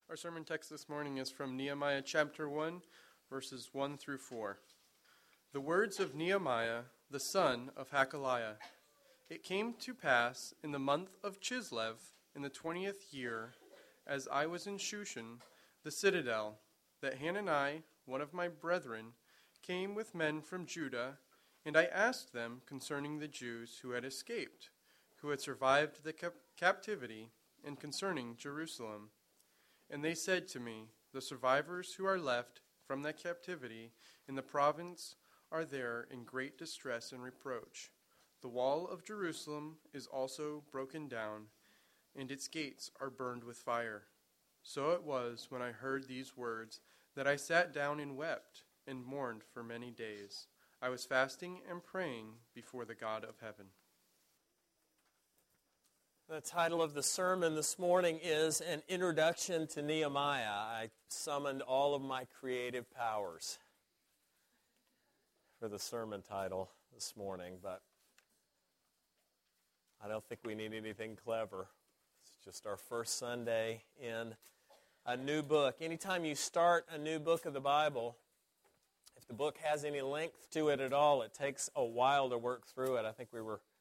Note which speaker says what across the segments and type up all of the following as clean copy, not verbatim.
Speaker 1: Our sermon text this morning is from Nehemiah chapter 1, verses 1 through 4. The words of Nehemiah, the son of Hakaliah. It came to pass in the month of Chislev, in the 20th year, as I was in Shushan, the citadel, that Hanani, one of my brethren, came with men from Judah, and I asked them concerning the Jews who had escaped, who had survived the captivity, and concerning Jerusalem. And they said to me, the survivors who are left from that captivity in the province are there in great distress and reproach. The wall of Jerusalem is also broken down, and its gates are burned with fire. So it was when I heard these words that I sat down and wept and mourned for many days. I was fasting and praying before the God of heaven.
Speaker 2: The title of the sermon this morning is An Introduction to Nehemiah. I summoned all of my creative powers for the sermon title this morning, but I don't think we need anything clever. It's just our first Sunday in a new book. Anytime you start a new book of the Bible, if the book has any length to it at all, it takes a while to work through it. I think we were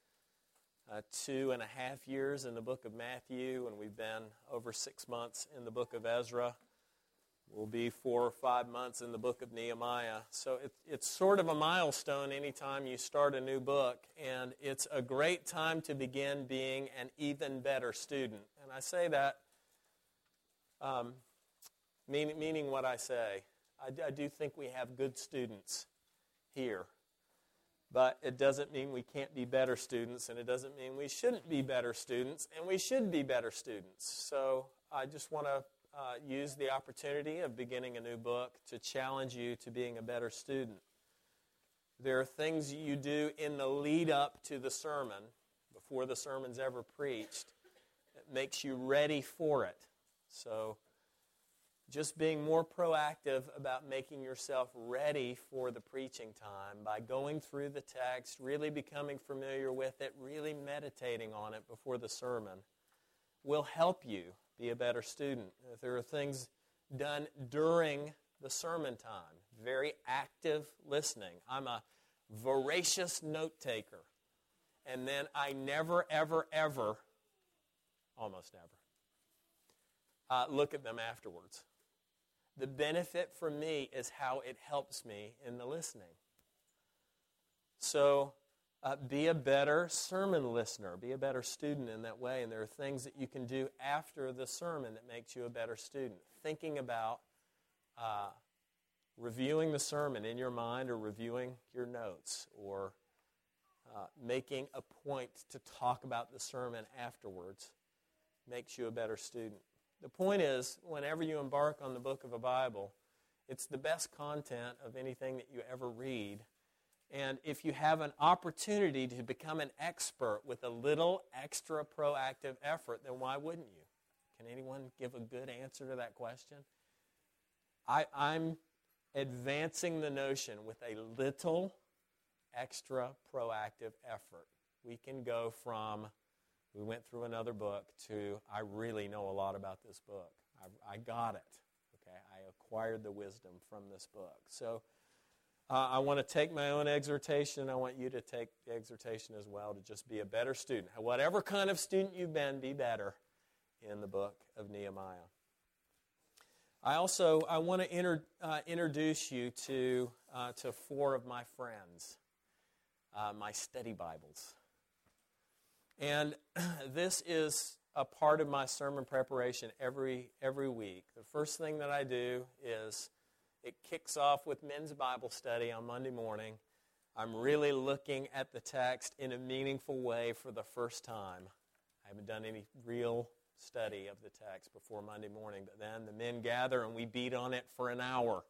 Speaker 2: 2.5 years in the book of Matthew, and we've been over 6 months in the book of Ezra. We'll be 4 or 5 months in the book of Nehemiah. So it's sort of a milestone anytime you start a new book, and it's a great time to begin being an even better student. And I say that meaning what I say. I do think we have good students here. But it doesn't mean we can't be better students, and it doesn't mean we shouldn't be better students, and we should be better students. So I just want to use the opportunity of beginning a new book to challenge you to being a better student. There are things you do in the lead up to the sermon, before the sermon's ever preached, that makes you ready for it. So just being more proactive about making yourself ready for the preaching time by going through the text, really becoming familiar with it, really meditating on it before the sermon will help you be a better student. If there are things done during the sermon time, very active listening. I'm a voracious note taker. And then I never, ever, ever, almost never, look at them afterwards. The benefit for me is how it helps me in the listening. So be a better sermon listener. Be a better student in that way. And there are things that you can do after the sermon that makes you a better student. Thinking about reviewing the sermon in your mind, or reviewing your notes, or making a point to talk about the sermon afterwards makes you a better student. The point is, whenever you embark on the book of a Bible, it's the best content of anything that you ever read. And if you have an opportunity to become an expert with a little extra proactive effort, then why wouldn't you? Can anyone give a good answer to that question? I'm advancing the notion with a little extra proactive effort. We can go from we went through another book to I really know a lot about this book. I got it. Okay, I acquired the wisdom from this book. So I want to take my own exhortation. I want you to take the exhortation as well to just be a better student. Whatever kind of student you've been, be better in the book of Nehemiah. I want to introduce you to 4 of my friends, my study Bibles. And this is a part of my sermon preparation every week. The first thing that I do is it kicks off with men's Bible study on Monday morning. I'm really looking at the text in a meaningful way for the first time. I haven't done any real study of the text before Monday morning, but then the men gather and we beat on it for an hour.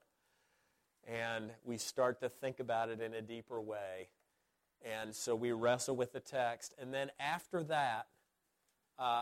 Speaker 2: And we start to think about it in a deeper way. And so we wrestle with the text. And then after that, I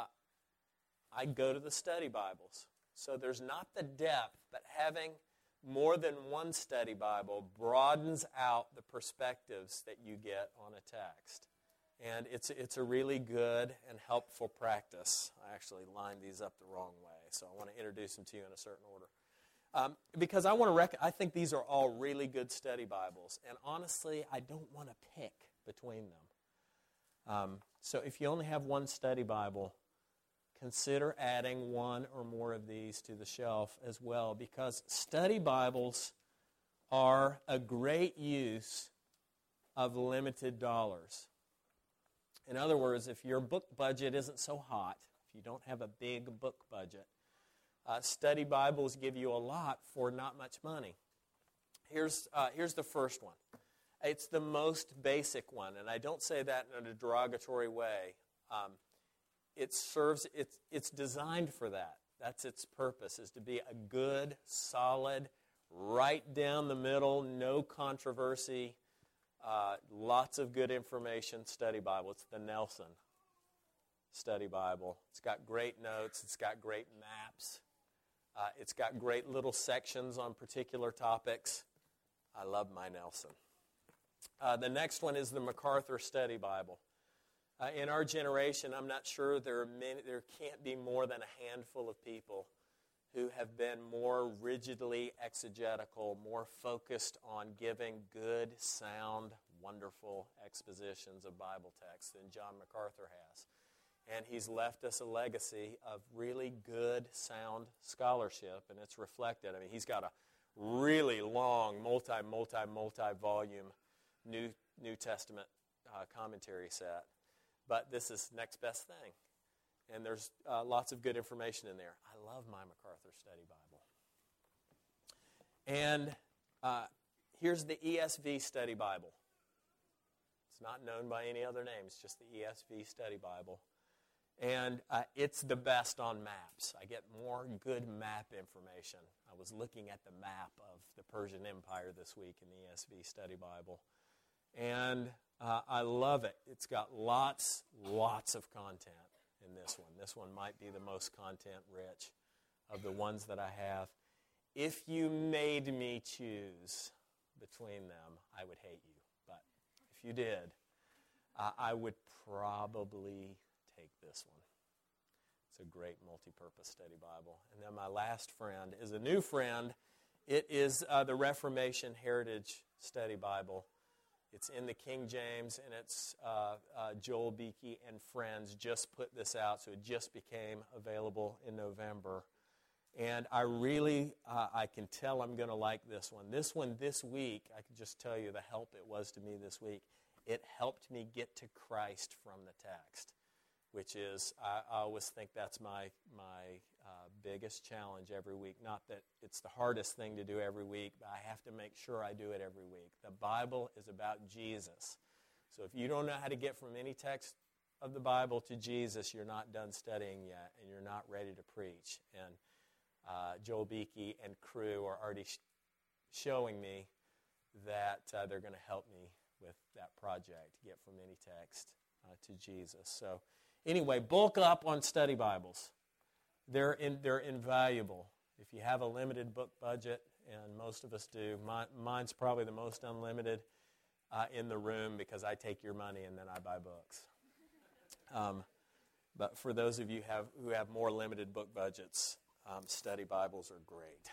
Speaker 2: go to the study Bibles. So there's not the depth, but having more than one study Bible broadens out the perspectives that you get on a text. And it's a really good and helpful practice. I actually lined these up the wrong way, so I want to introduce them to you in a certain order. Because I think these are all really good study Bibles. And honestly, I don't want to pick between them. So if you only have one study Bible, consider adding one or more of these to the shelf as well, because study Bibles are a great use of limited dollars. In other words, if your book budget isn't so hot, if you don't have a big book budget, study Bibles give you a lot for not much money. Here's the first one. It's the most basic one, and I don't say that in a derogatory way. It's designed for that. That's its purpose, is to be a good, solid, right down the middle, no controversy, lots of good information study Bible. It's the Nelson Study Bible. It's got great notes. It's got great maps. It's got great little sections on particular topics. I love my Nelson. The next one is the MacArthur Study Bible. In our generation, I'm not sure there can't be more than a handful of people who have been more rigidly exegetical, more focused on giving good, sound, wonderful expositions of Bible texts than John MacArthur has. And he's left us a legacy of really good, sound scholarship, and it's reflected. I mean, he's got a really long, multi-volume New Testament commentary set. But this is next best thing. And there's lots of good information in there. I love my MacArthur Study Bible. And here's the ESV Study Bible. It's not known by any other name. It's just the ESV Study Bible. And it's the best on maps. I get more good map information. I was looking at the map of the Persian Empire this week in the ESV Study Bible. And I love it. It's got lots of content in this one. This one might be the most content-rich of the ones that I have. If you made me choose between them, I would hate you. But if you did, I would probably take this one. It's a great multi-purpose study Bible. And then my last friend is a new friend. It is the Reformation Heritage Study Bible. It's in the King James, and it's Joel Beakey and Friends just put this out, so it just became available in November. And I really, I can tell I'm going to like this one. This one this week, I can just tell you the help it was to me this week. It helped me get to Christ from the text, which is, I always think that's my biggest challenge every week. Not that it's the hardest thing to do every week, but I have to make sure I do it every week. The Bible is about Jesus. So if you don't know how to get from any text of the Bible to Jesus, you're not done studying yet, and you're not ready to preach. And Joel Beakey and crew are already showing me that they're going to help me with that project, to get from any text to Jesus. So anyway, bulk up on study Bibles. They're invaluable. If you have a limited book budget, and most of us do, mine's probably the most unlimited in the room, because I take your money and then I buy books. But for those of you who have more limited book budgets, study Bibles are great.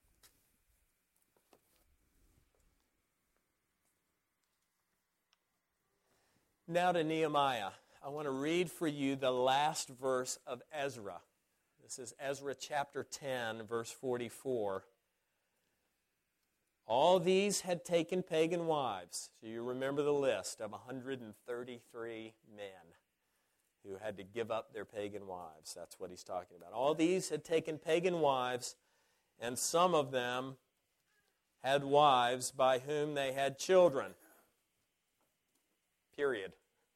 Speaker 2: Now to Nehemiah. I want to read for you the last verse of Ezra. This is Ezra chapter 10, verse 44. All these had taken pagan wives. So you remember the list of 133 men who had to give up their pagan wives. That's what he's talking about. All these had taken pagan wives, and some of them had wives by whom they had children. Period.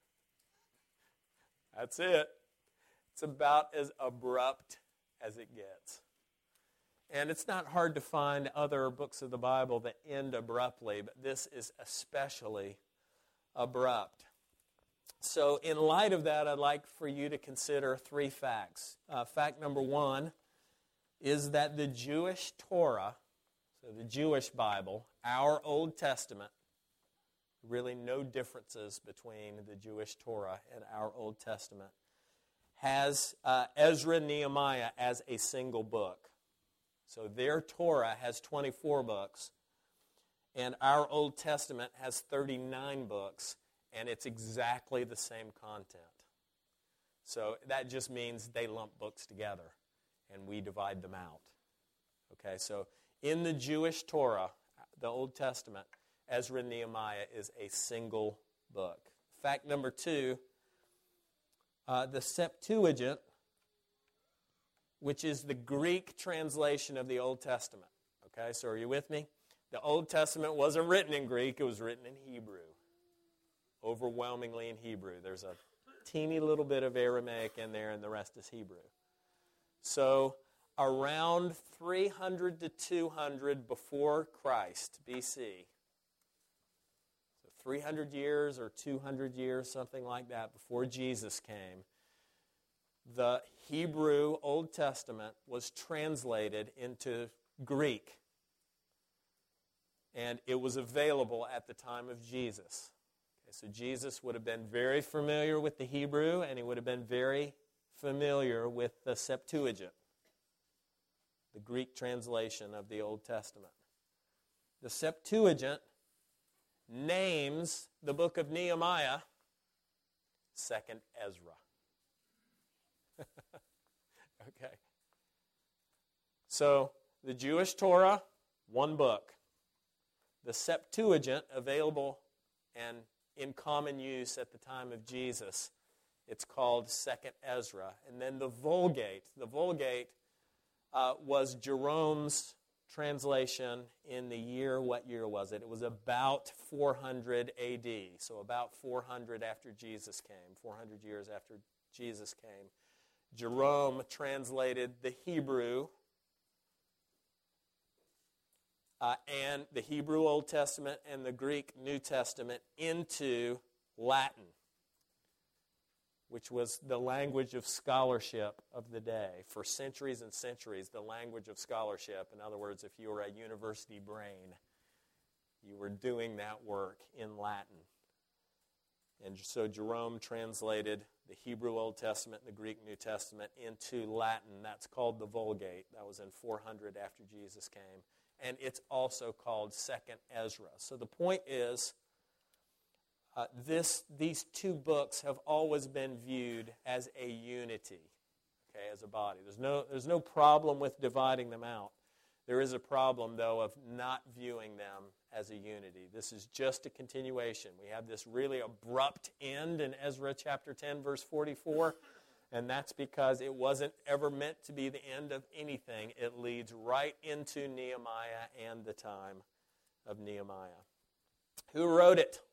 Speaker 2: That's it. It's about as abrupt as it gets. And it's not hard to find other books of the Bible that end abruptly, but this is especially abrupt. So in light of that, I'd like for you to consider three facts. Fact number one is that the Jewish Torah, so the Jewish Bible, our Old Testament, really no differences between the Jewish Torah and our Old Testament, has Ezra and Nehemiah as a single book. So their Torah has 24 books, and our Old Testament has 39 books, and it's exactly the same content. So that just means they lump books together, and we divide them out. Okay, so in the Jewish Torah, the Old Testament, Ezra and Nehemiah is a single book. Fact number 2, the Septuagint, which is the Greek translation of the Old Testament. Okay, so are you with me? The Old Testament wasn't written in Greek, it was written in Hebrew. Overwhelmingly in Hebrew. There's a teeny little bit of Aramaic in there, and the rest is Hebrew. So around 300 to 200 before Christ, B.C., so 300 years or 200 years, something like that, before Jesus came, the Hebrew Old Testament was translated into Greek, and it was available at the time of Jesus. Okay, so Jesus would have been very familiar with the Hebrew, and he would have been very familiar with the Septuagint, the Greek translation of the Old Testament. The Septuagint names the book of Nehemiah 2nd Ezra. Okay. So the Jewish Torah, one book. The Septuagint, available and in common use at the time of Jesus, it's called 2nd Ezra. And then the Vulgate. The Vulgate was Jerome's translation in the year, what year was it? It was about 400 A.D., so about 400 after Jesus came, 400 years after Jesus came. Jerome translated the Hebrew and the Hebrew Old Testament and the Greek New Testament into Latin, which was the language of scholarship of the day. For centuries and centuries, the language of scholarship. In other words, if you were a university brain, you were doing that work in Latin. And so Jerome translated the Hebrew Old Testament and the Greek New Testament into Latin. That's called the Vulgate. That was in 400 after Jesus came. And it's also called 2nd Ezra. So the point is, these two books have always been viewed as a unity, okay, as a body. There's no problem with dividing them out. There is a problem, though, of not viewing them as a unity. This is just a continuation. We have this really abrupt end in Ezra chapter 10, verse 44, and that's because it wasn't ever meant to be the end of anything. It leads right into Nehemiah and the time of Nehemiah. Who wrote it?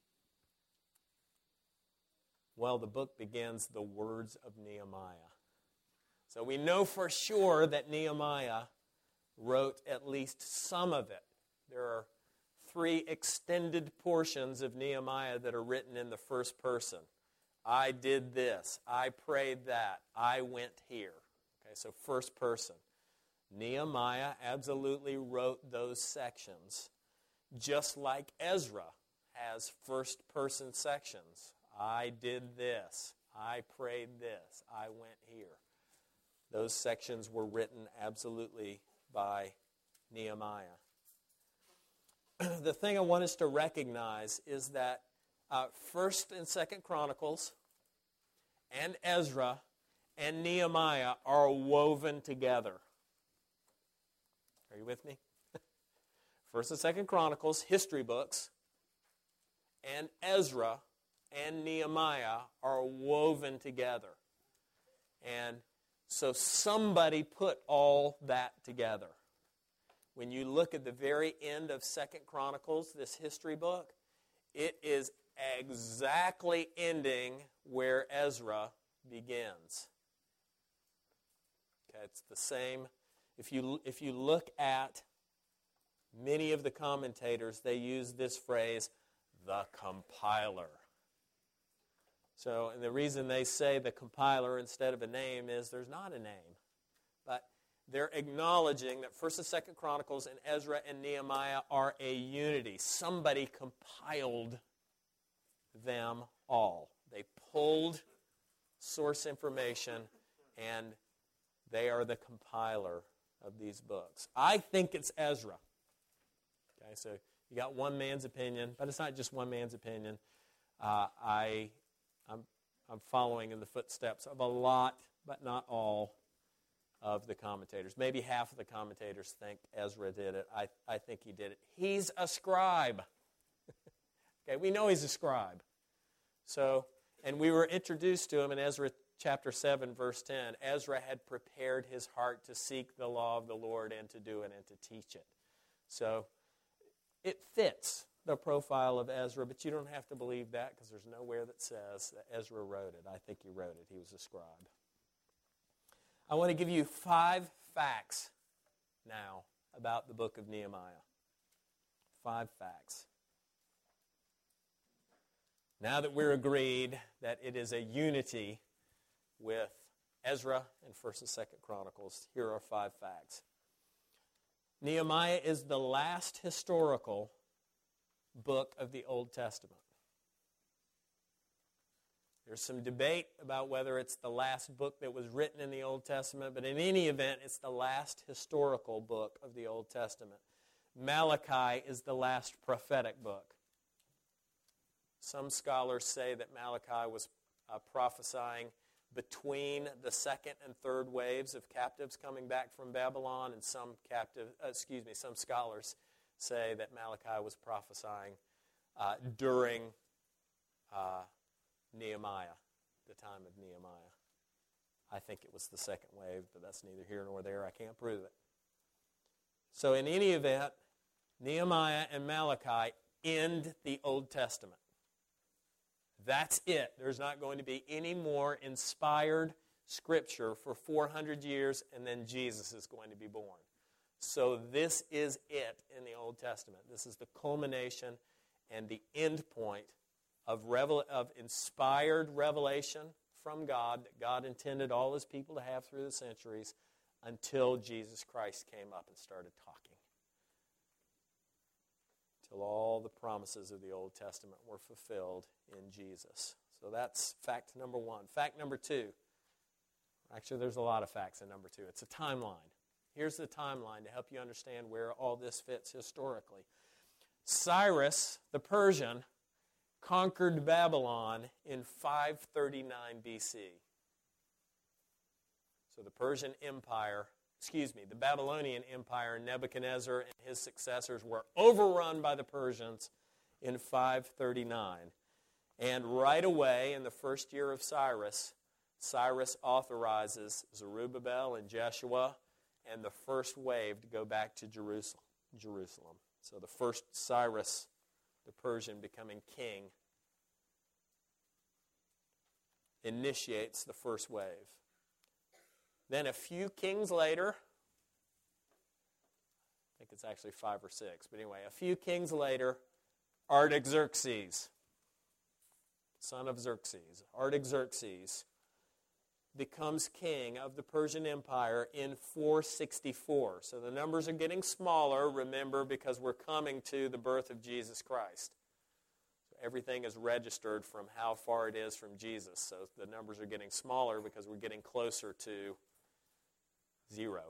Speaker 2: Well, the book begins, the words of Nehemiah. So we know for sure that Nehemiah wrote at least some of it. There are 3 extended portions of Nehemiah that are written in the first person. I did this. I prayed that. I went here. Okay, so first person. Nehemiah absolutely wrote those sections, just like Ezra has first person sections. I did this. I prayed this. I went here. Those sections were written absolutely by Nehemiah. The thing I want us to recognize is that 1st and 2nd Chronicles and Ezra and Nehemiah are woven together. Are you with me? 1st and 2nd Chronicles, history books, and Ezra and Nehemiah are woven together. And so somebody put all that together. When you look at the very end of 2nd Chronicles, this history book, it is exactly ending where Ezra begins. Okay, it's the same. If you look at many of the commentators, they use this phrase, the compiler. So, and the reason they say the compiler instead of a name is there's not a name. But they're acknowledging that 1st and 2nd Chronicles and Ezra and Nehemiah are a unity. Somebody compiled them all. They pulled source information, and they are the compiler of these books. I think it's Ezra. Okay, so you got one man's opinion, but it's not just one man's opinion. I'm following in the footsteps of a lot, but not all, of the commentators. Maybe half of the commentators think Ezra did it. I think he did it. He's a scribe. Okay, we know he's a scribe. So, and we were introduced to him in Ezra chapter 7, verse 10. Ezra had prepared his heart to seek the law of the Lord and to do it and to teach it. So, it fits the profile of Ezra, but you don't have to believe that because there's nowhere that says that Ezra wrote it. I think he wrote it. He was a scribe. I want to give you 5 facts now about the book of Nehemiah. 5 facts. Now that we're agreed that it is a unity with Ezra and 1st and 2nd Chronicles, here are 5 facts. Nehemiah is the last historical book of the Old Testament. There's some debate about whether it's the last book that was written in the Old Testament, but in any event, it's the last historical book of the Old Testament. Malachi is the last prophetic book. Some scholars say that Malachi was prophesying between the second and third waves of captives coming back from Babylon, and some scholars say that Malachi was prophesying during Nehemiah, the time of Nehemiah. I think it was the second wave, but that's neither here nor there. I can't prove it. So in any event, Nehemiah and Malachi end the Old Testament. That's it. There's not going to be any more inspired scripture for 400 years, and then Jesus is going to be born. So this is it in the Old Testament. This is the culmination and the end point of inspired revelation from God that God intended all His people to have through the centuries until Jesus Christ came up and started talking. Till all the promises of the Old Testament were fulfilled in Jesus. So that's fact number 1. Fact number 2. Actually, there's a lot of facts in number 2. It's a timeline. Here's the timeline to help you understand where all this fits historically. Cyrus, the Persian, conquered Babylon in 539 BC. So the Babylonian Empire, Nebuchadnezzar and his successors were overrun by the Persians in 539. And right away, in the first year of Cyrus authorizes Zerubbabel and Jeshua and the first wave to go back to Jerusalem. So the first Cyrus, the Persian, becoming king, initiates the first wave. Then a few kings later, I think it's actually 5 or 6, but anyway, a few kings later, Artaxerxes, son of Xerxes, Artaxerxes, becomes king of the Persian Empire in 464. So the numbers are getting smaller, remember, because we're coming to the birth of Jesus Christ. So everything is registered from how far it is from Jesus. So the numbers are getting smaller because we're getting closer to 0.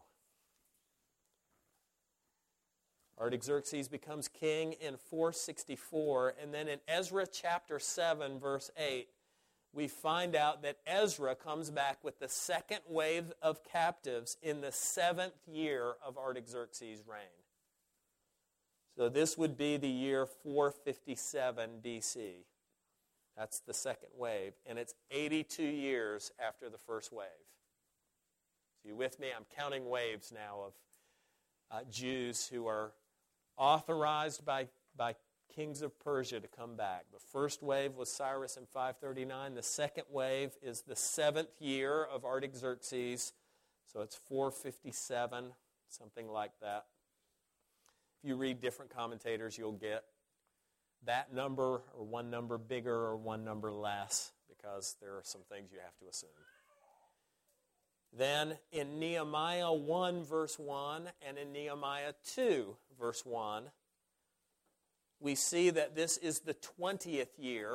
Speaker 2: Artaxerxes becomes king in 464, and then in Ezra chapter 7, verse 8, we find out that Ezra comes back with the second wave of captives in the 7th year of Artaxerxes' reign. So this would be the year 457 BC. That's the second wave, and it's 82 years after the first wave. So you with me? I'm counting waves now of Jews who are authorized by kings of Persia to come back. The first wave was Cyrus in 539. The second wave is the 7th year of Artaxerxes. So it's 457, something like that. If you read different commentators, you'll get that number or one number bigger or one number less because there are some things you have to assume. Then in Nehemiah 1, verse 1, and in Nehemiah 2, verse 1, we see that this is the 20th year.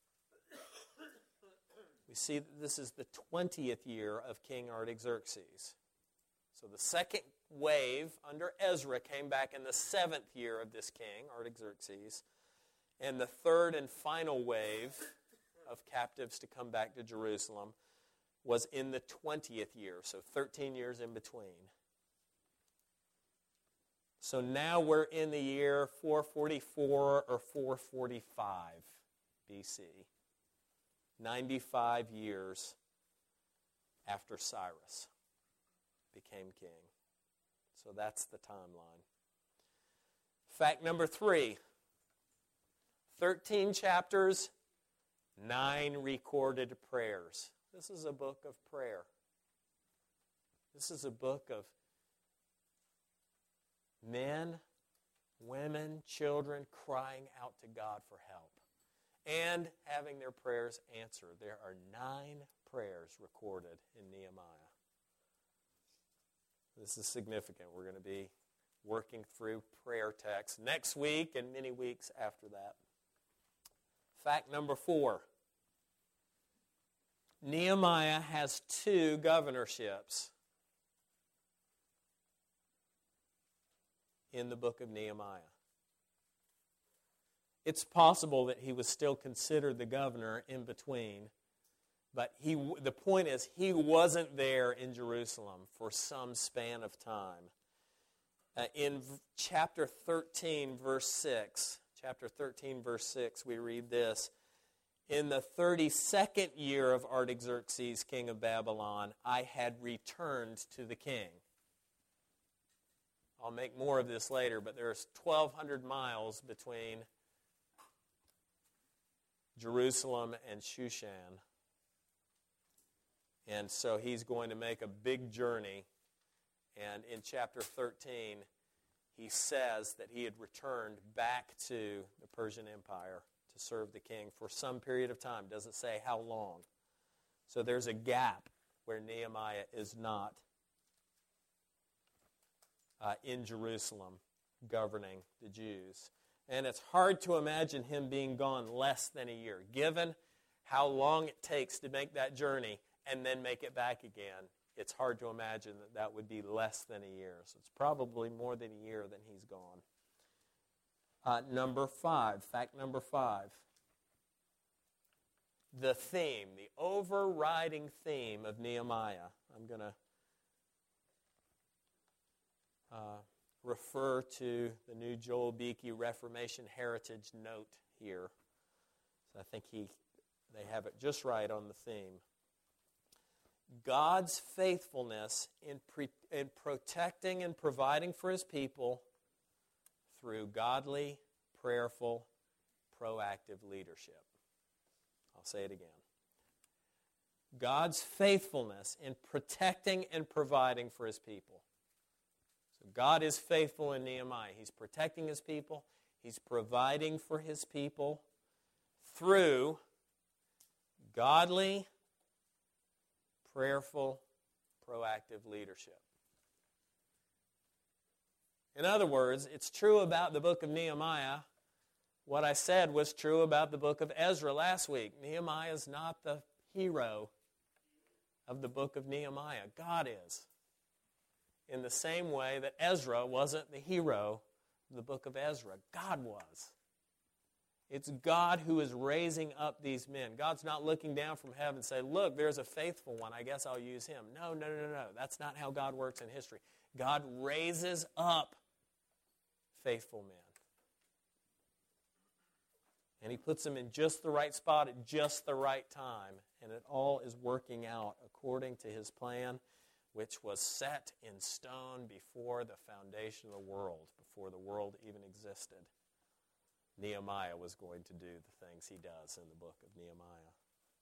Speaker 2: We see that this is the 20th year of King Artaxerxes. So the second wave under Ezra came back in the 7th year of this king, Artaxerxes. And the third and final wave of captives to come back to Jerusalem was in the 20th year, so 13 years in between. So now we're in the year 444 or 445 BC. 95 years after Cyrus became king. So that's the timeline. Fact number 3. 13 chapters, 9 recorded prayers. This is a book of prayer. This is a book of men, women, children crying out to God for help and having their prayers answered. There are 9 prayers recorded in Nehemiah. This is significant. We're going to be working through prayer texts next week and many weeks after that. Fact number 4. Nehemiah has 2 governorships in the book of Nehemiah. It's possible that he was still considered the governor in between, but the point is he wasn't there in Jerusalem for some span of time. In chapter 13, verse 6, we read this: "In the 32nd year of Artaxerxes, king of Babylon, I had returned to the king." I'll make more of this later, but there's 1,200 miles between Jerusalem and Shushan. And so he's going to make a big journey. And in chapter 13, he says that he had returned back to the Persian Empire to serve the king for some period of time. Doesn't say how long. So there's a gap where Nehemiah is not in Jerusalem governing the Jews. And it's hard to imagine him being gone less than a year, given how long it takes to make that journey and then make it back again. It's hard to imagine that that would be less than a year. So it's probably more than a year that he's gone. Number 5, fact number 5. The theme, the overriding theme of Nehemiah. I'm going to refer to the new Joel Beakey Reformation Heritage note here. So I think they have it just right on the theme. God's faithfulness in protecting and providing for his people through godly, prayerful, proactive leadership. I'll say it again. God's faithfulness in protecting and providing for his people. So God is faithful in Nehemiah. He's protecting his people. He's providing for his people through godly, prayerful, proactive leadership. In other words, it's true about the book of Nehemiah. What I said was true about the book of Ezra last week. Nehemiah is not the hero of the book of Nehemiah. God is. In the same way that Ezra wasn't the hero of the book of Ezra. God was. It's God who is raising up these men. God's not looking down from heaven and saying, look, there's a faithful one. I guess I'll use him. No. That's not how God works in history. God raises up faithful men. And he puts them in just the right spot at just the right time. And it all is working out according to his plan, which was set in stone before the foundation of the world, before the world even existed. Nehemiah was going to do the things he does in the book of Nehemiah.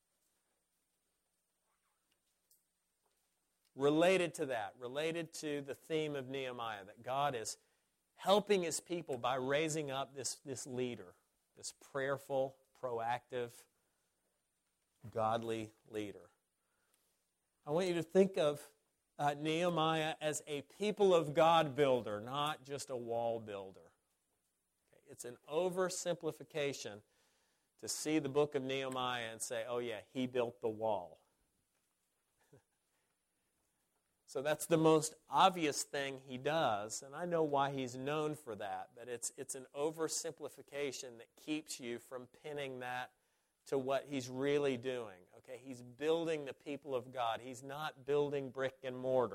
Speaker 2: Related to that, related to the theme of Nehemiah, that God is helping his people by raising up this leader, this prayerful, proactive, godly leader. I want you to think of Nehemiah as a people of God builder, not just a wall builder. Okay, it's an oversimplification to see the book of Nehemiah and say, oh yeah, he built the wall. So that's the most obvious thing he does, and I know why he's known for that, but it's an oversimplification that keeps you from pinning that to what he's really doing. Okay, he's building the people of God. He's not building brick and mortar.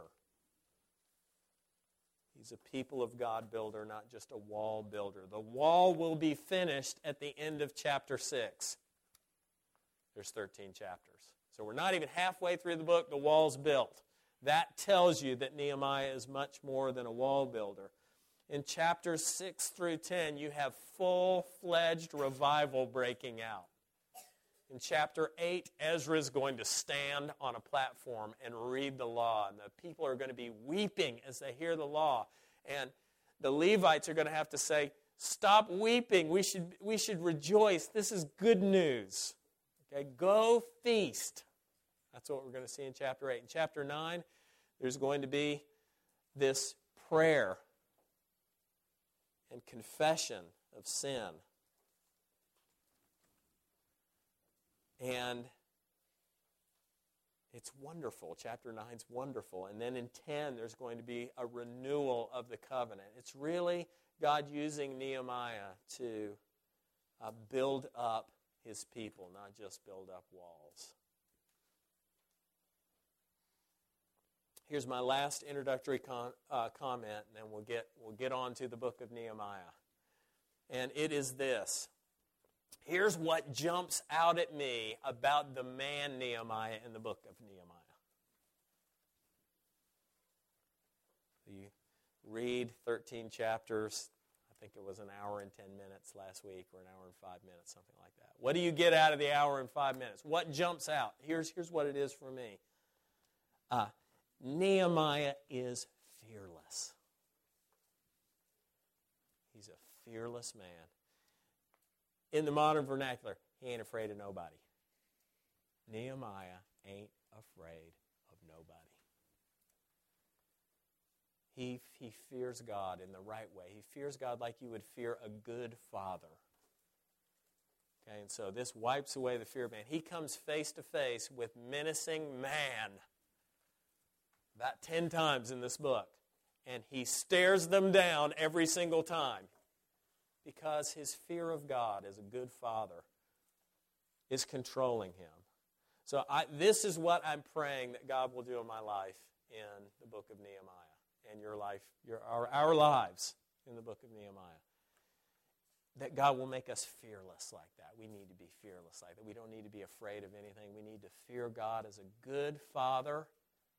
Speaker 2: He's a people of God builder, not just a wall builder. The wall will be finished at the end of chapter 6. There's 13 chapters. So we're not even halfway through the book, the wall's built. That tells you that Nehemiah is much more than a wall builder. In chapters 6 through 10, you have full-fledged revival breaking out. In chapter 8, Ezra is going to stand on a platform and read the law, and the people are going to be weeping as they hear the law. And the Levites are going to have to say, stop weeping, we should rejoice, this is good news. Okay, go feast. That's what we're going to see in chapter 8. In chapter 9, there's going to be this prayer and confession of sin. And it's wonderful. Chapter 9 is wonderful. And then in 10, there's going to be a renewal of the covenant. It's really God using Nehemiah to build up his people, not just build up walls. Here's my last introductory comment, and then we'll get on to the book of Nehemiah. And it is this. Here's what jumps out at me about the man Nehemiah in the book of Nehemiah. You read 13 chapters. I think it was an hour and 10 minutes last week, or an hour and 5 minutes, something like that. What do you get out of the hour and 5 minutes? What jumps out? Here's what it is for me. Nehemiah is fearless. He's a fearless man. In the modern vernacular, he ain't afraid of nobody. Nehemiah ain't afraid of nobody. He fears God in the right way. He fears God like you would fear a good father. Okay, and so this wipes away the fear of man. He comes face to face with menacing man about 10 times in this book. And he stares them down every single time because his fear of God as a good father is controlling him. So this is what I'm praying that God will do in my life in the book of Nehemiah, and your life, our lives in the book of Nehemiah. That God will make us fearless like that. We need to be fearless like that. We don't need to be afraid of anything. We need to fear God as a good father.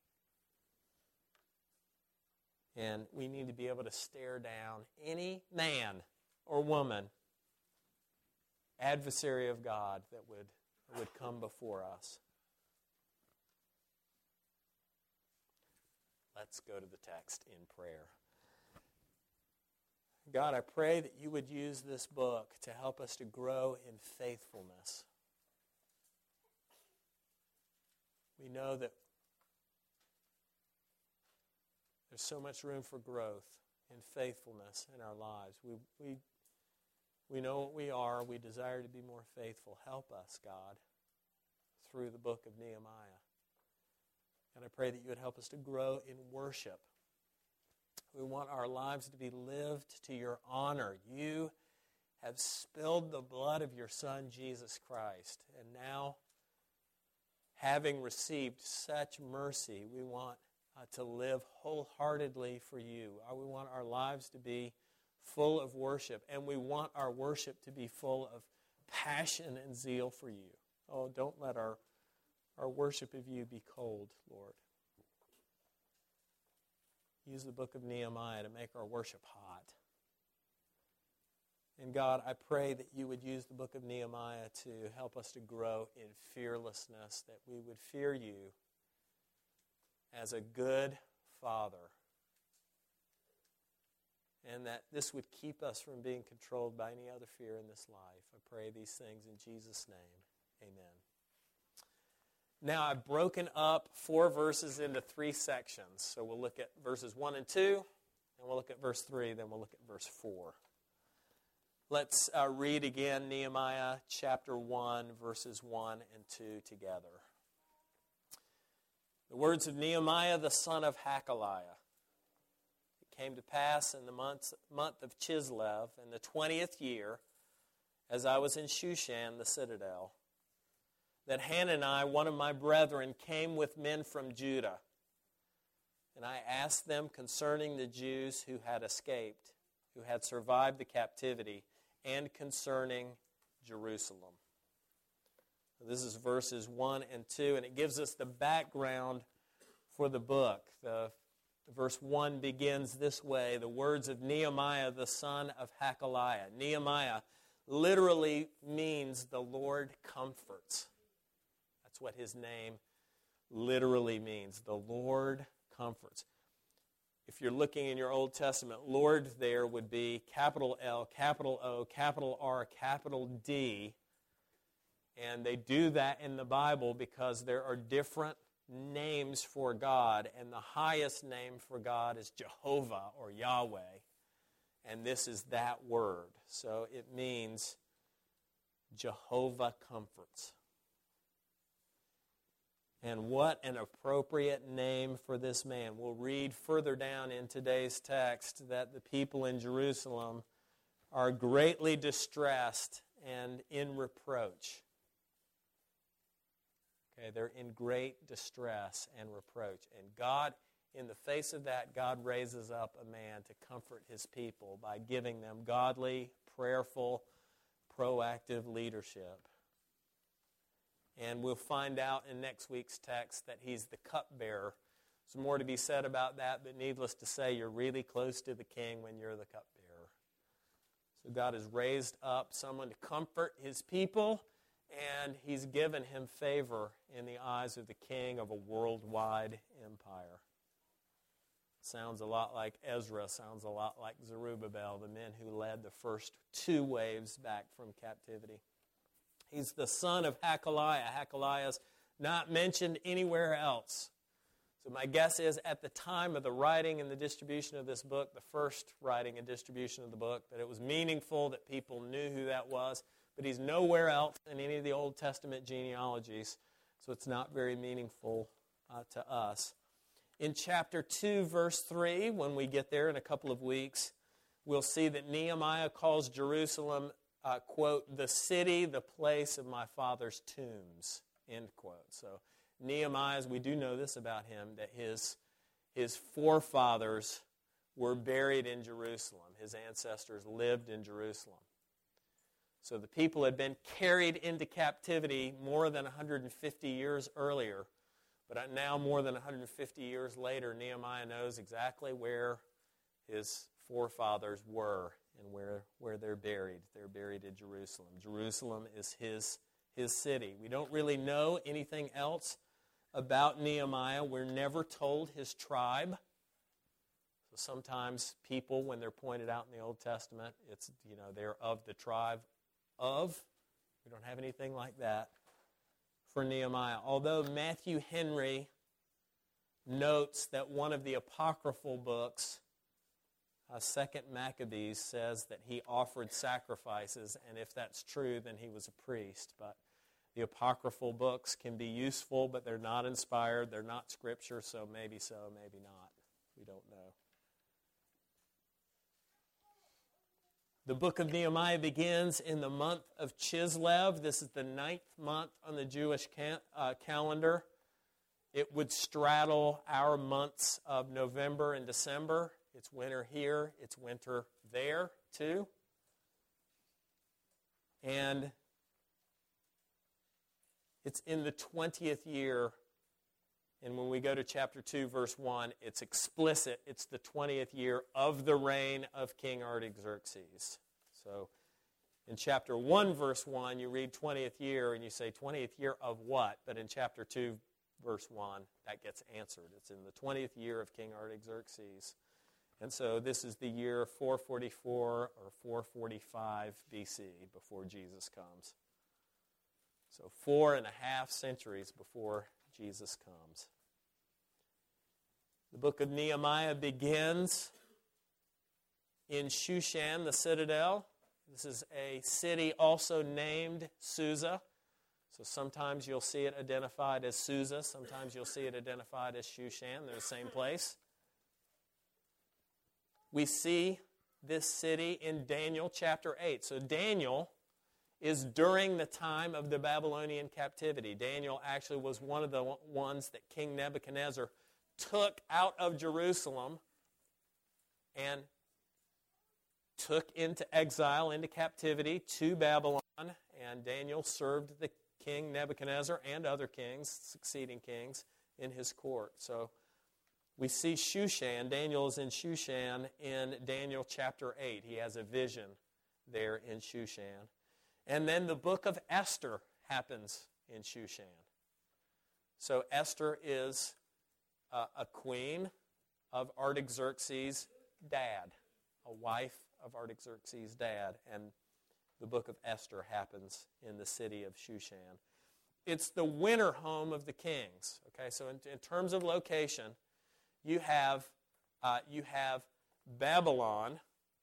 Speaker 2: And we need to be able to stare down any man or woman, adversary of God, that would come before us. Let's go to the text in prayer. God, I pray that you would use this book to help us to grow in faithfulness. We know that there's so much room for growth in faithfulness in our lives. We know what we are. We desire to be more faithful. Help us, God, through the book of Nehemiah. And I pray that you would help us to grow in worship. We want our lives to be lived to your honor. You have spilled the blood of your Son, Jesus Christ. And now, having received such mercy, we want to live wholeheartedly for you. We want our lives to be full of worship, and we want our worship to be full of passion and zeal for you. Oh, don't let our worship of you be cold, Lord. Use the book of Nehemiah to make our worship hot. And God, I pray that you would use the book of Nehemiah to help us to grow in fearlessness, that we would fear you as a good father, and that this would keep us from being controlled by any other fear in this life. I pray these things in Jesus' name. Amen. Now I've broken up 4 verses into 3 sections. So we'll look at verses 1 and 2, and we'll look at verse 3, then we'll look at verse 4. Let's read again Nehemiah chapter 1, verses 1 and 2 together. The words of Nehemiah, the son of Hakaliah. It came to pass in the month of Chislev, in the 20th year, as I was in Shushan, the citadel, that Hanani, one of my brethren, came with men from Judah. And I asked them concerning the Jews who had escaped, who had survived the captivity, and concerning Jerusalem. This is verses 1 and 2, and it gives us the background for the book. Verse 1 begins this way, the words of Nehemiah, the son of Hakaliah. Nehemiah literally means the Lord comforts. That's what his name literally means, the Lord comforts. If you're looking in your Old Testament, Lord there would be capital L, capital O, capital R, capital D. And they do that in the Bible because there are different names for God, and the highest name for God is Jehovah or Yahweh. And this is that word. So it means Jehovah comforts. And what an appropriate name for this man. We'll read further down in today's text that the people in Jerusalem are greatly distressed and in reproach. Okay, they're in great distress and reproach. And God, in the face of that, God raises up a man to comfort his people by giving them godly, prayerful, proactive leadership. And we'll find out in next week's text that he's the cupbearer. There's more to be said about that, but needless to say, you're really close to the king when you're the cupbearer. So God has raised up someone to comfort his people, and he's given him favor in the eyes of the king of a worldwide empire. Sounds a lot like Ezra, sounds a lot like Zerubbabel, the men who led the first 2 waves back from captivity. He's the son of Hakaliah. Hakaliah is not mentioned anywhere else. So my guess is at the time of the writing and the distribution of this book, the first writing and distribution of the book, that it was meaningful, that people knew who that was. But he's nowhere else in any of the Old Testament genealogies, so it's not very meaningful to us. In chapter 2, verse 3, when we get there in a couple of weeks, we'll see that Nehemiah calls Jerusalem, quote, the city, the place of my father's tombs, end quote. So Nehemiah, we do know this about him, that his forefathers were buried in Jerusalem. His ancestors lived in Jerusalem. So the people had been carried into captivity more than 150 years earlier. But now, more than 150 years later, Nehemiah knows exactly where his forefathers were and where they're buried. They're buried in Jerusalem. Jerusalem is his city. We don't really know anything else about Nehemiah. We're never told his tribe. So sometimes people, when they're pointed out in the Old Testament, it's, they're of the tribe of. We don't have anything like that for Nehemiah. Although Matthew Henry notes that one of the apocryphal books, 2nd Maccabees, says that he offered sacrifices, and if that's true, then he was a priest. But the apocryphal books can be useful, but they're not inspired, they're not scripture, so, maybe not. We don't know. The book of Nehemiah begins in the month of Chislev. This is the 9th month on the Jewish calendar. It would straddle our months of November and December. It's winter here. It's winter there, too. And it's in the 20th year. And when we go to chapter 2, verse 1, it's explicit. It's the 20th year of the reign of King Artaxerxes. So in chapter 1, verse 1, you read 20th year, and you say, 20th year of what? But in chapter 2, verse 1, that gets answered. It's in the 20th year of King Artaxerxes. And so this is the year 444 or 445 BC, before Jesus comes. So 4.5 centuries before Jesus comes. The book of Nehemiah begins in Shushan, the citadel. This is a city also named Susa. So sometimes you'll see it identified as Susa. Sometimes you'll see it identified as Shushan. They're the same place. We see this city in Daniel chapter 8. So Daniel is during the time of the Babylonian captivity. Daniel actually was one of the ones that King Nebuchadnezzar took out of Jerusalem and took into exile, into captivity to Babylon. And Daniel served the king Nebuchadnezzar and other kings, succeeding kings, in his court. So we see Shushan. Daniel is in Shushan in Daniel chapter 8. He has a vision there in Shushan. And then the book of Esther happens in Shushan. So Esther is a queen of Artaxerxes' dad, a wife of Artaxerxes' dad. And the book of Esther happens in the city of Shushan. It's the winter home of the kings. Okay, so in terms of location, you have Babylon,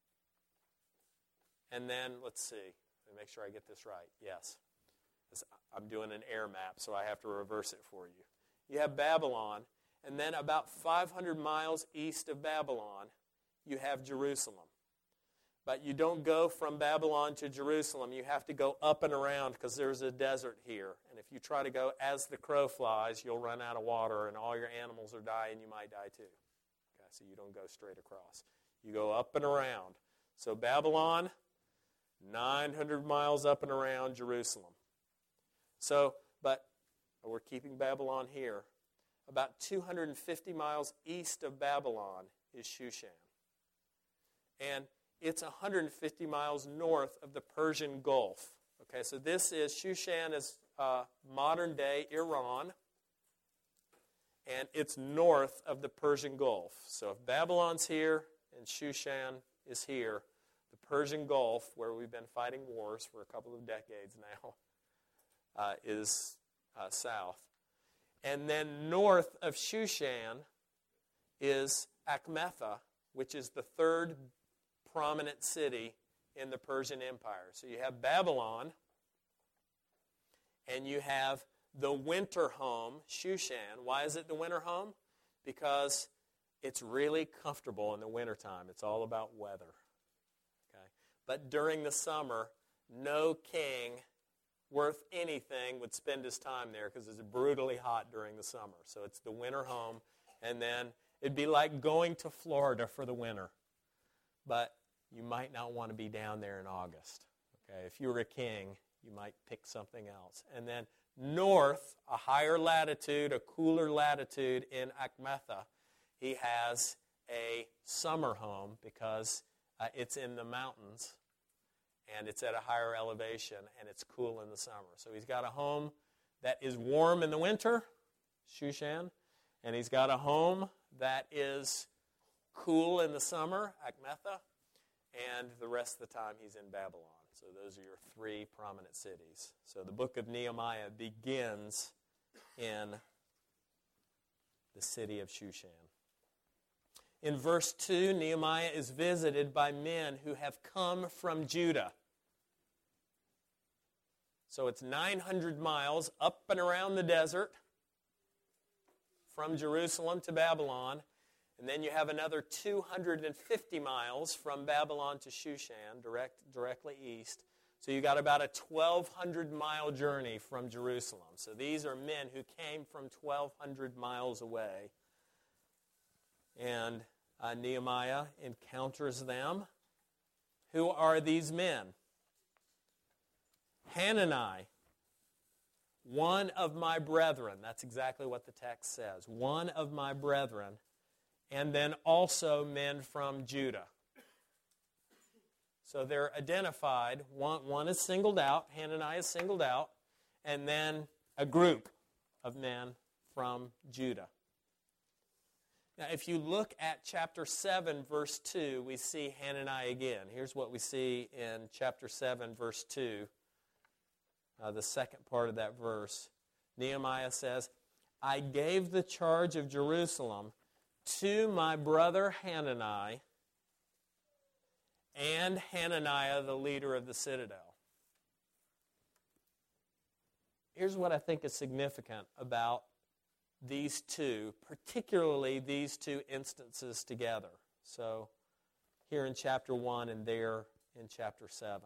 Speaker 2: and then, let's see, let me make sure I get this right. Yes. I'm doing an air map, so I have to reverse it for you. You have Babylon, and then about 500 miles east of Babylon, you have Jerusalem. But you don't go from Babylon to Jerusalem. You have to go up and around because there's a desert here. And if you try to go as the crow flies, you'll run out of water and all your animals will die and you might die too. Okay, so you don't go straight across. You go up and around. So Babylon, 900 miles up and around Jerusalem. So, but we're keeping Babylon here. About 250 miles east of Babylon is Shushan. And it's 150 miles north of the Persian Gulf. Okay, so this is, Shushan is modern-day Iran, and it's north of the Persian Gulf. So if Babylon's here and Shushan is here, the Persian Gulf, where we've been fighting wars for a couple of decades now, is south. And then north of Shushan is Akhmetha, which is the third prominent city in the Persian Empire. So you have Babylon, and you have the winter home, Shushan. Why is it the winter home? Because it's really comfortable in the wintertime. It's all about weather. Okay? But during the summer, no king worth anything would spend his time there because it's brutally hot during the summer. So it's the winter home, and then it'd be like going to Florida for the winter. But you might not want to be down there in August. Okay, if you were a king, you might pick something else. And then north, a higher latitude, a cooler latitude in Akhmetha, he has a summer home because it's in the mountains and it's at a higher elevation and it's cool in the summer. So he's got a home that is warm in the winter, Shushan, and he's got a home that is cool in the summer, Akhmetha, and the rest of the time he's in Babylon. So those are your three prominent cities. So the book of Nehemiah begins in the city of Shushan. In verse 2, Nehemiah is visited by men who have come from Judah. So it's 900 miles up and around the desert from Jerusalem to Babylon. And then you have another 250 miles from Babylon to Shushan, directly east. So you got about a 1,200-mile journey from Jerusalem. So these are men who came from 1,200 miles away. And Nehemiah encounters them. Who are these men? Hanani, one of my brethren. That's exactly what the text says. One of my brethren. And then also men from Judah. So they're identified. One is singled out. Hanani is singled out. And then a group of men from Judah. Now, if you look at chapter 7, verse 2, we see Hanani again. Here's what we see in chapter 7, verse 2. the second part of that verse. Nehemiah says, I gave the charge of Jerusalem to my brother Hanani and Hananiah, the leader of the citadel. Here's what I think is significant about these two, particularly these two instances together. So here in chapter 1 and there in chapter 7.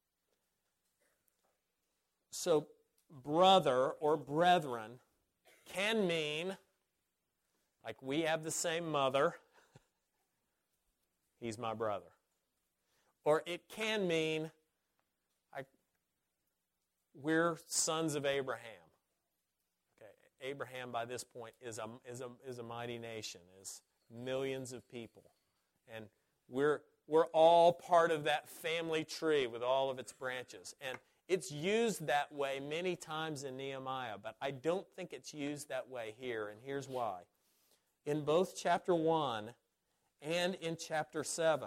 Speaker 2: So brother or brethren can mean, like we have the same mother, he's my brother. Or it can mean, like, we're sons of Abraham. Okay, Abraham by this point is a mighty nation, is millions of people. And we're all part of that family tree with all of its branches. And it's used that way many times in Nehemiah, but I don't think it's used that way here, and here's why. In both chapter 1 and in chapter 7,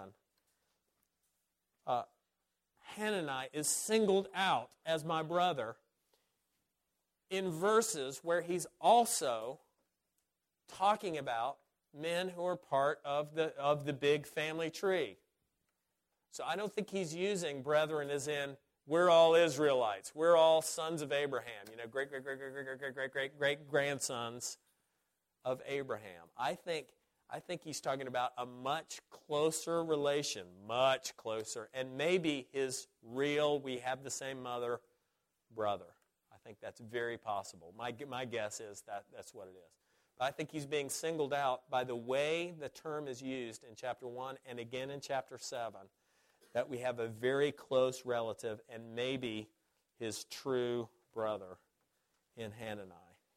Speaker 2: Hanani is singled out as my brother in verses where he's also talking about men who are part of the big family tree. So I don't think he's using brethren as in we're all Israelites, we're all sons of Abraham, great grandsons of Abraham. I think he's talking about a much closer relation, much closer, and maybe his real, we have the same mother, brother. I think that's very possible. My guess is that's what it is. But I think he's being singled out by the way the term is used in chapter 1 and again in chapter 7, that we have a very close relative and maybe his true brother in Hanani.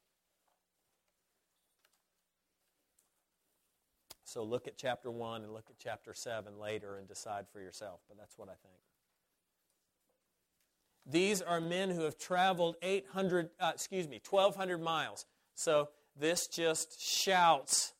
Speaker 2: So look at chapter 1 and look at chapter 7 later and decide for yourself, but that's what I think. These are men who have traveled 1,200 miles. So this just shouts,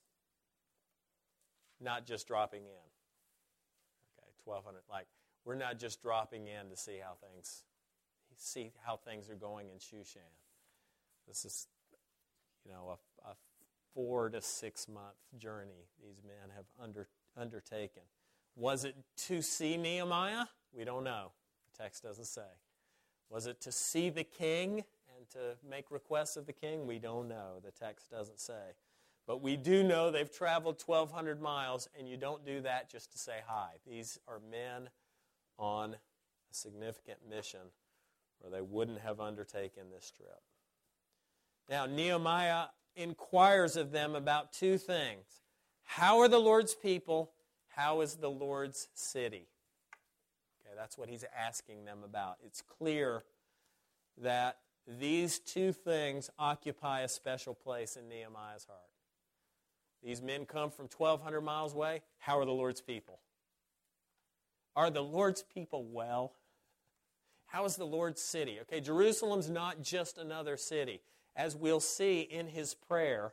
Speaker 2: not just dropping in. Okay, 1,200. Like, we're not just dropping in to see how things are going in Shushan. This is, a 4 to 6 month journey these men have undertaken. Was it to see Nehemiah? We don't know. The text doesn't say. Was it to see the king and to make requests of the king? We don't know. The text doesn't say. But we do know they've traveled 1,200 miles, and you don't do that just to say hi. These are men on a significant mission, or they wouldn't have undertaken this trip. Now, Nehemiah inquires of them about two things. How are the Lord's people? How is the Lord's city? Okay, that's what he's asking them about. It's clear that these two things occupy a special place in Nehemiah's heart. These men come from 1,200 miles away. How are the Lord's people? Are the Lord's people well? How is the Lord's city? Okay, Jerusalem's not just another city. As we'll see in his prayer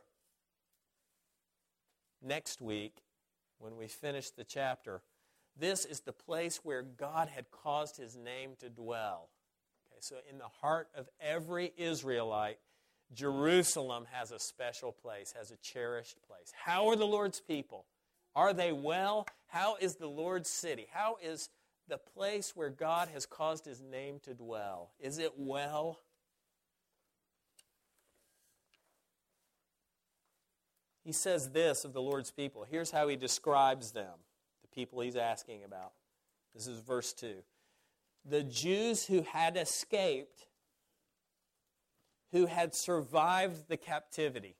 Speaker 2: next week when we finish the chapter, this is the place where God had caused his name to dwell. Okay, so in the heart of every Israelite, Jerusalem has a special place, has a cherished place. How are the Lord's people? Are they well? How is the Lord's city? How is the place where God has caused his name to dwell? Is it well? He says this of the Lord's people. Here's how he describes them, the people he's asking about. This is verse 2. The Jews who had escaped, who had survived the captivity.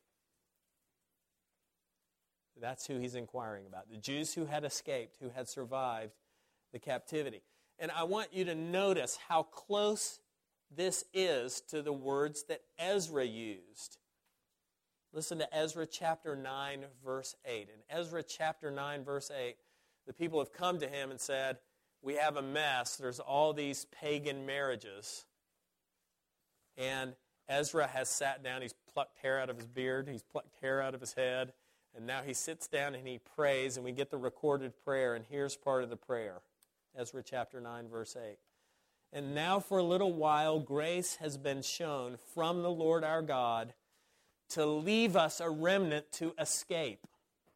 Speaker 2: That's who he's inquiring about. The Jews who had escaped, who had survived the captivity. And I want you to notice how close this is to the words that Ezra used. Listen to Ezra chapter 9, verse 8. In Ezra chapter 9, verse 8, the people have come to him and said, we have a mess. There's all these pagan marriages. And Ezra has sat down. He's plucked hair out of his beard. He's plucked hair out of his head. And now he sits down and he prays, and we get the recorded prayer. And here's part of the prayer. Ezra chapter 9, verse 8. And now for a little while grace has been shown from the Lord our God to leave us a remnant to escape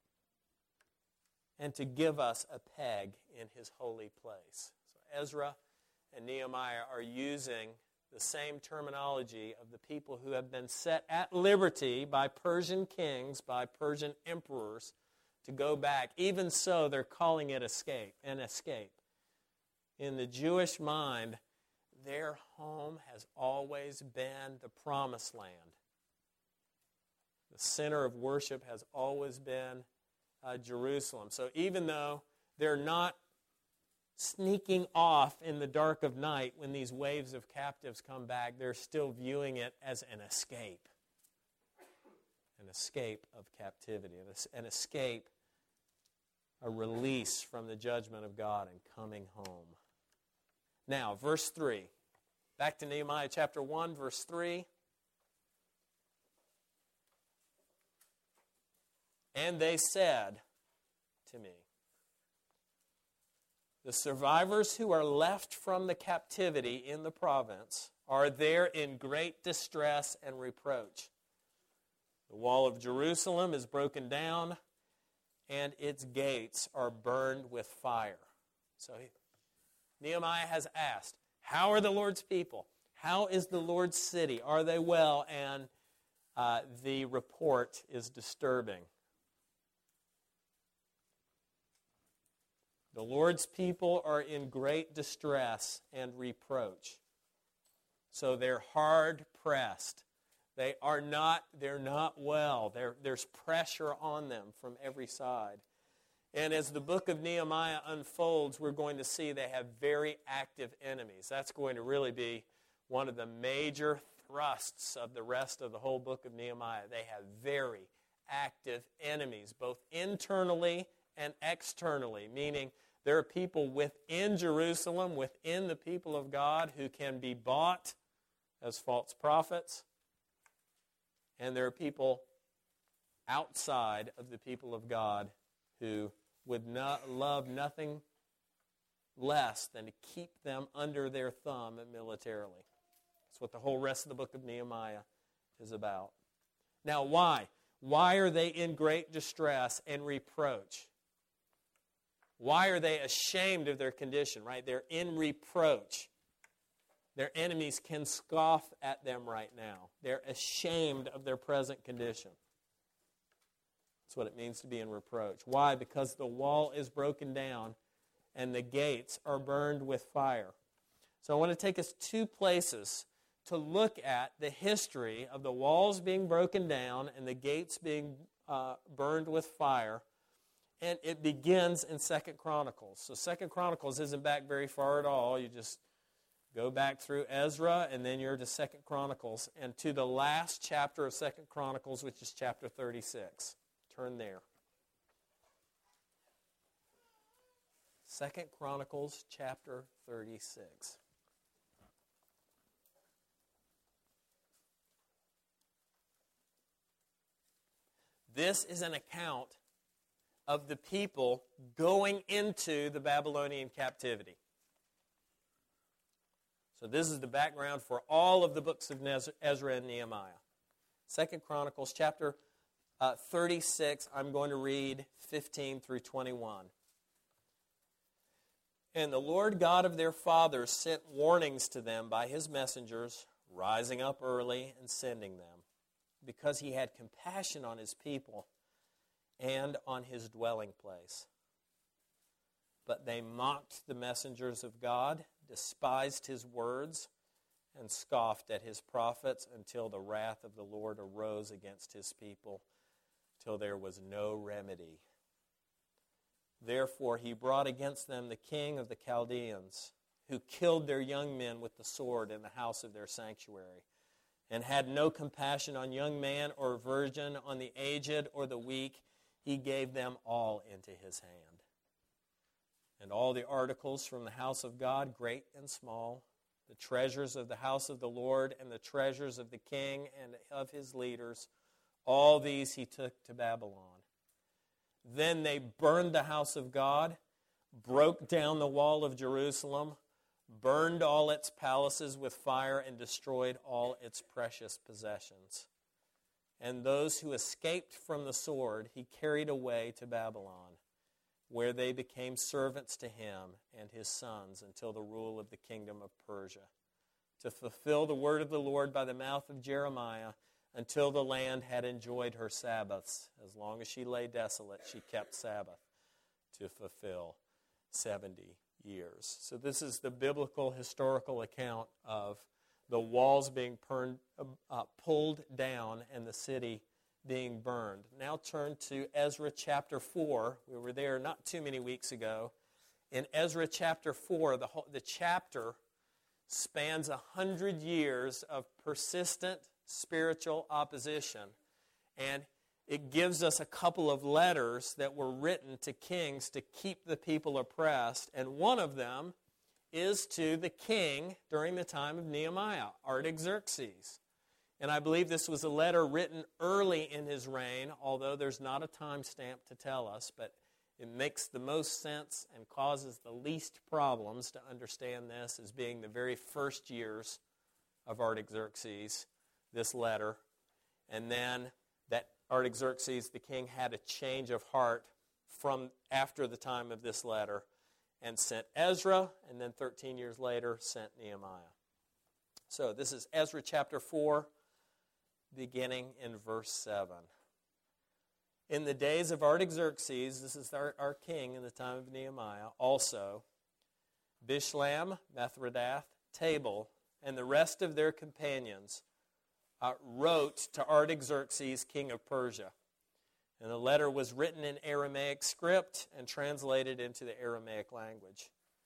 Speaker 2: and to give us a peg in his holy place. So Ezra and Nehemiah are using the same terminology of the people who have been set at liberty by Persian kings, by Persian emperors, to go back. Even so, they're calling it an escape. In the Jewish mind, their home has always been the promised land. The center of worship has always been Jerusalem. So even though they're not sneaking off in the dark of night when these waves of captives come back, they're still viewing it as an escape of captivity, an escape, a release from the judgment of God and coming home. Now, verse 3. Back to Nehemiah chapter 1, verse 3. And they said to me, the survivors who are left from the captivity in the province are there in great distress and reproach. The wall of Jerusalem is broken down, and its gates are burned with fire. So Nehemiah has asked, how are the Lord's people? How is the Lord's city? Are they well? And the report is disturbing. The Lord's people are in great distress and reproach. So they're hard pressed. They're not well. There's pressure on them from every side. And as the book of Nehemiah unfolds, we're going to see they have very active enemies. That's going to really be one of the major thrusts of the rest of the whole book of Nehemiah. They have very active enemies, both internally and externally, meaning there are people within Jerusalem, within the people of God, who can be bought as false prophets. And there are people outside of the people of God who would love nothing less than to keep them under their thumb militarily. That's what the whole rest of the book of Nehemiah is about. Now, why? Why are they in great distress and reproach? Why are they ashamed of their condition, right? They're in reproach. Their enemies can scoff at them right now. They're ashamed of their present condition. That's what it means to be in reproach. Why? Because the wall is broken down and the gates are burned with fire. So I want to take us two places to look at the history of the walls being broken down and the gates being burned with fire. And it begins in 2 Chronicles. So 2 Chronicles isn't back very far at all. You just go back through Ezra, and then you're to 2 Chronicles, and to the last chapter of 2 Chronicles, which is chapter 36. Turn there. 2 Chronicles chapter 36. This is an account of the people going into the Babylonian captivity. So this is the background for all of the books of Ezra and Nehemiah. 2 Chronicles chapter 36, I'm going to read 15 through 21. And the Lord God of their fathers sent warnings to them by his messengers, rising up early and sending them, because he had compassion on his people and on his dwelling place. But they mocked the messengers of God, despised his words, and scoffed at his prophets until the wrath of the Lord arose against his people, till there was no remedy. Therefore he brought against them the king of the Chaldeans, who killed their young men with the sword in the house of their sanctuary, and had no compassion on young man or virgin, on the aged or the weak. He gave them all into his hand. And all the articles from the house of God, great and small, the treasures of the house of the Lord and the treasures of the king and of his leaders, all these he took to Babylon. Then they burned the house of God, broke down the wall of Jerusalem, burned all its palaces with fire, and destroyed all its precious possessions. And those who escaped from the sword he carried away to Babylon, where they became servants to him and his sons until the rule of the kingdom of Persia, to fulfill the word of the Lord by the mouth of Jeremiah, until the land had enjoyed her Sabbaths. As long as she lay desolate, she kept Sabbath to fulfill 70 years. So this is the biblical historical account of the walls being pulled down and the city being burned. Now turn to Ezra chapter 4. We were there not too many weeks ago. In Ezra chapter 4, the chapter spans 100 years of persistent spiritual opposition. And it gives us a couple of letters that were written to kings to keep the people oppressed. And one of them is to the king during the time of Nehemiah, Artaxerxes. And I believe this was a letter written early in his reign, although there's not a timestamp to tell us, but it makes the most sense and causes the least problems to understand this as being the very first years of Artaxerxes, this letter. And then that Artaxerxes, the king, had a change of heart from after the time of this letter and sent Ezra, and then 13 years later sent Nehemiah. So this is Ezra chapter 4, beginning in verse 7. In the days of Artaxerxes, this is our king in the time of Nehemiah, also, Bishlam, Mithredath, Tabal, and the rest of their companions wrote to Artaxerxes, king of Persia. And the letter was written in Aramaic script and translated into the Aramaic language.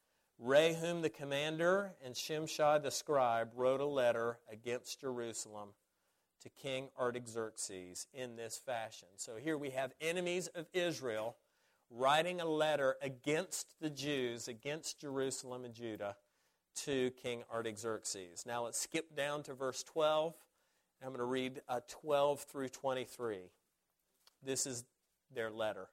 Speaker 2: Rehum the commander and Shimshai the scribe wrote a letter against Jerusalem to King Artaxerxes in this fashion. So here we have enemies of Israel writing a letter against the Jews, against Jerusalem and Judah, to King Artaxerxes. Now let's skip down to verse 12. I'm going to read 12 through 23. This is their letter.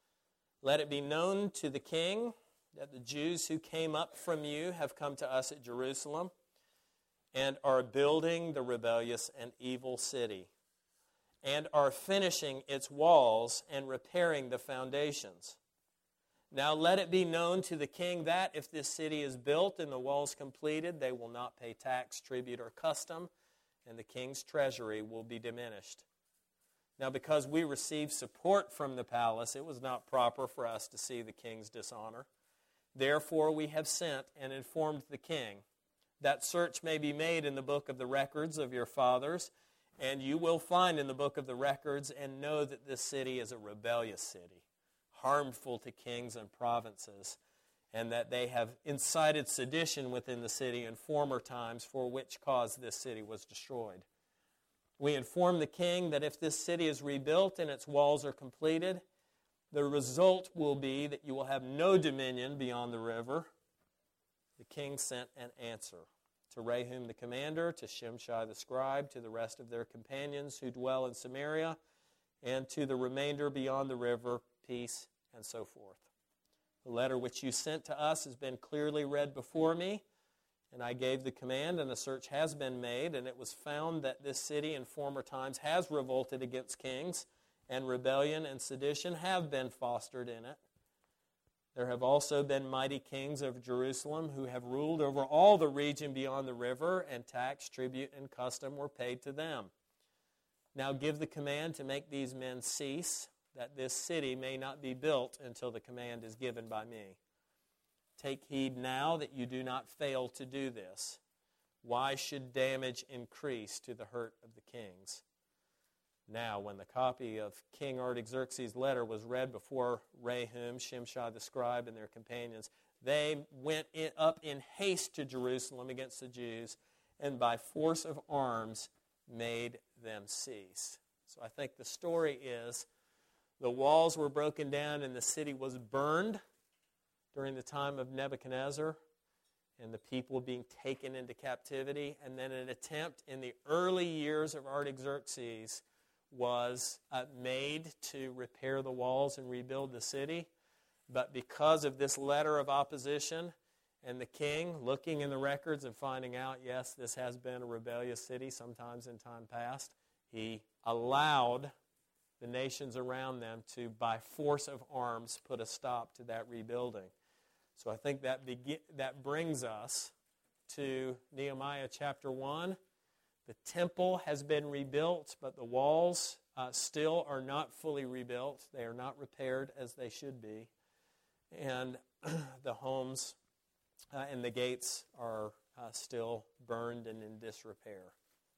Speaker 2: Let it be known to the king that the Jews who came up from you have come to us at Jerusalem and are building the rebellious and evil city, and are finishing its walls and repairing the foundations. Now let it be known to the king that if this city is built and the walls completed, they will not pay tax, tribute, or custom, and the king's treasury will be diminished. Now because we received support from the palace, it was not proper for us to see the king's dishonor. Therefore we have sent and informed the king that search may be made in the book of the records of your fathers, and you will find in the book of the records and know that this city is a rebellious city, harmful to kings and provinces, and that they have incited sedition within the city in former times, for which cause this city was destroyed. We inform the king that if this city is rebuilt and its walls are completed, the result will be that you will have no dominion beyond the river. The king sent an answer to Rehum the commander, to Shimshai the scribe, to the rest of their companions who dwell in Samaria, and to the remainder beyond the river, peace, and so forth. The letter which you sent to us has been clearly read before me, and I gave the command, and a search has been made, and it was found that this city in former times has revolted against kings, and rebellion and sedition have been fostered in it. There have also been mighty kings of Jerusalem who have ruled over all the region beyond the river, and tax, tribute, and custom were paid to them. Now give the command to make these men cease, that this city may not be built until the command is given by me. Take heed now that you do not fail to do this. Why should damage increase to the hurt of the kings? Now, when the copy of King Artaxerxes' letter was read before Rehum, Shimshai the scribe, and their companions, they went up in haste to Jerusalem against the Jews, and by force of arms made them cease. So I think the story is the walls were broken down and the city was burned during the time of Nebuchadnezzar, and the people being taken into captivity. And then an attempt in the early years of Artaxerxes was made to repair the walls and rebuild the city. But because of this letter of opposition, And the king, looking in the records and finding out, yes, this has been a rebellious city sometimes in time past, he allowed the nations around them to, by force of arms, put a stop to that rebuilding. So I think that brings us to Nehemiah chapter 1. The temple has been rebuilt, but the walls still are not fully rebuilt. They are not repaired as they should be. And the homes and the gates are still burned and in disrepair.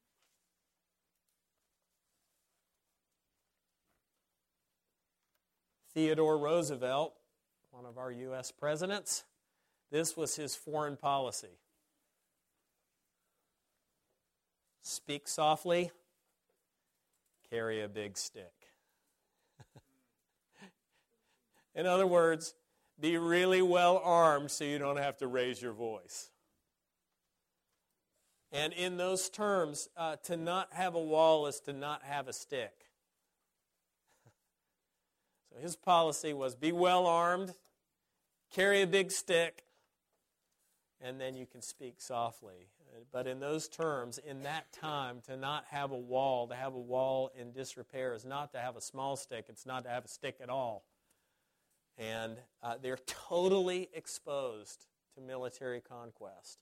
Speaker 2: Theodore Roosevelt, one of our U.S. presidents, this was his foreign policy. Speak softly, carry a big stick. In other words, be really well armed so you don't have to raise your voice. And in those terms, to not have a wall is to not have a stick. So his policy was be well armed, carry a big stick, and then you can speak softly. But in those terms, in that time, to not have a wall, to have a wall in disrepair is not to have a small stick. It's not to have a stick at all. And they're totally exposed to military conquest.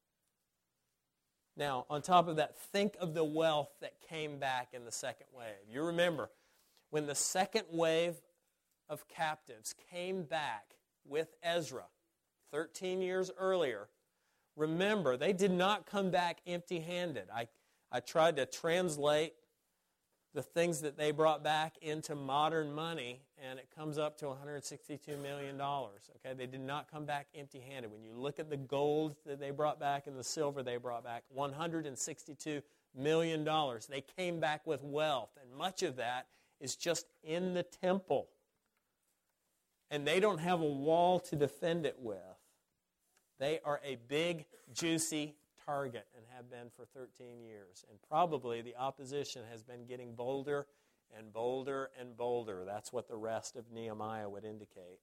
Speaker 2: Now, on top of that, think of the wealth that came back in the second wave. You remember, when the second wave of captives came back with Ezra 13 years earlier, remember, they did not come back empty-handed. I tried to translate the things that they brought back into modern money, and it comes up to $162 million. Okay, they did not come back empty-handed. When you look at the gold that they brought back and the silver they brought back, $162 million. They came back with wealth, and much of that is just in the temple. And they don't have a wall to defend it with. They are a big, juicy target and have been for 13 years. And probably the opposition has been getting bolder and bolder and bolder. That's what the rest of Nehemiah would indicate.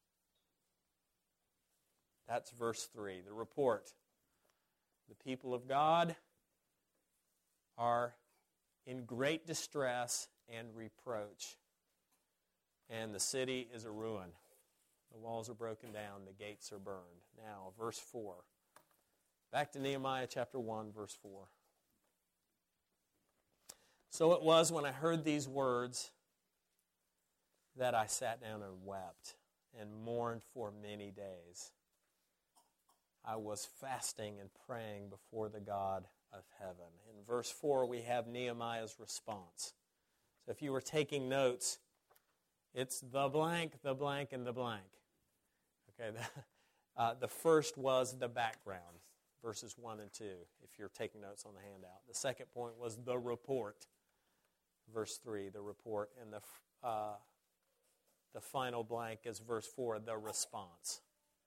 Speaker 2: That's verse 3, the report. The people of God are in great distress and reproach. And the city is a ruin. The walls are broken down. The gates are burned. Now, verse 4. Back to Nehemiah chapter 1, verse 4. So it was when I heard these words that I sat down and wept and mourned for many days. I was fasting and praying before the God of heaven. In verse 4, we have Nehemiah's response. So if you were taking notes, it's the blank, and the blank. Okay, the first was the background, verses 1 and 2, if you're taking notes on the handout. The second point was the report, verse 3, the report. And the final blank is verse 4, the response.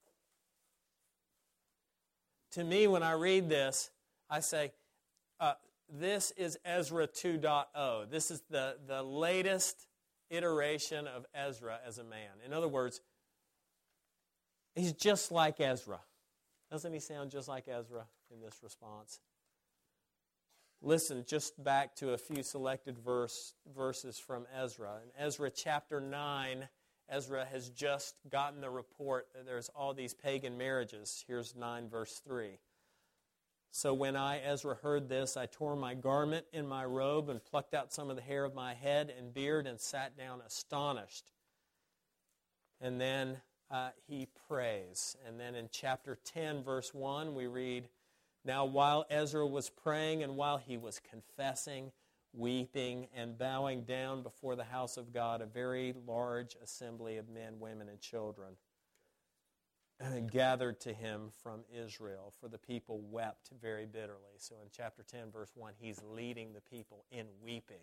Speaker 2: To me, when I read this, I say, this is Ezra 2.0. This is the latest iteration of Ezra as a man. In other words, he's just like Ezra. Doesn't he sound just like Ezra in this response? Listen just back to a few selected verses from Ezra. In Ezra chapter 9, Ezra has just gotten the report that there's all these pagan marriages. Here's 9 verse 3. So when I, Ezra, heard this, I tore my garment in my robe and plucked out some of the hair of my head and beard and sat down astonished. And then he prays. And then in chapter 10, verse 1, we read, Now while Ezra was praying and while he was confessing, weeping, and bowing down before the house of God, a very large assembly of men, women, and children gathered to him from Israel, for the people wept very bitterly. So in chapter 10, verse 1, he's leading the people in weeping.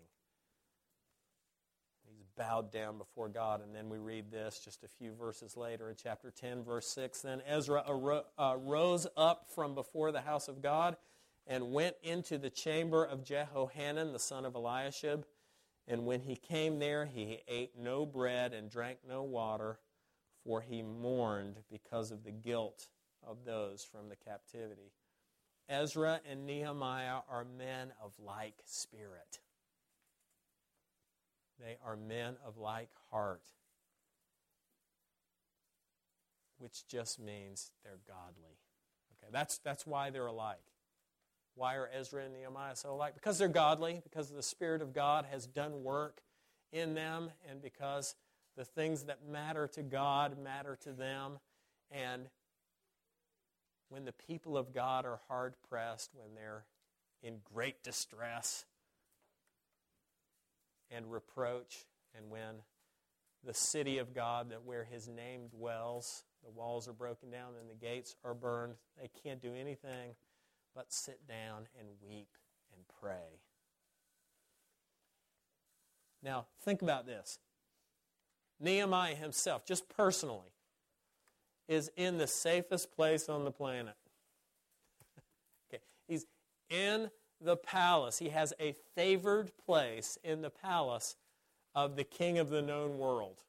Speaker 2: He's bowed down before God. And then we read this just a few verses later in chapter 10, verse 6. Then Ezra rose up from before the house of God and went into the chamber of Jehohanan, the son of Eliashib. And when he came there, he ate no bread and drank no water, for he mourned because of the guilt of those from the captivity. Ezra and Nehemiah are men of like spirit. They are men of like heart, which just means they're godly. Okay, that's why they're alike. Why are Ezra and Nehemiah so alike? Because they're godly, because the Spirit of God has done work in them, and because the things that matter to God matter to them. And when the people of God are hard-pressed, when they're in great distress and reproach, and when the city of God, that where His name dwells, the walls are broken down and the gates are burned, they can't do anything but sit down and weep and pray. Now, think about this. Nehemiah himself, just personally, is in the safest place on the planet. Okay, he's in the palace. He has a favored place in the palace of the king of the known world.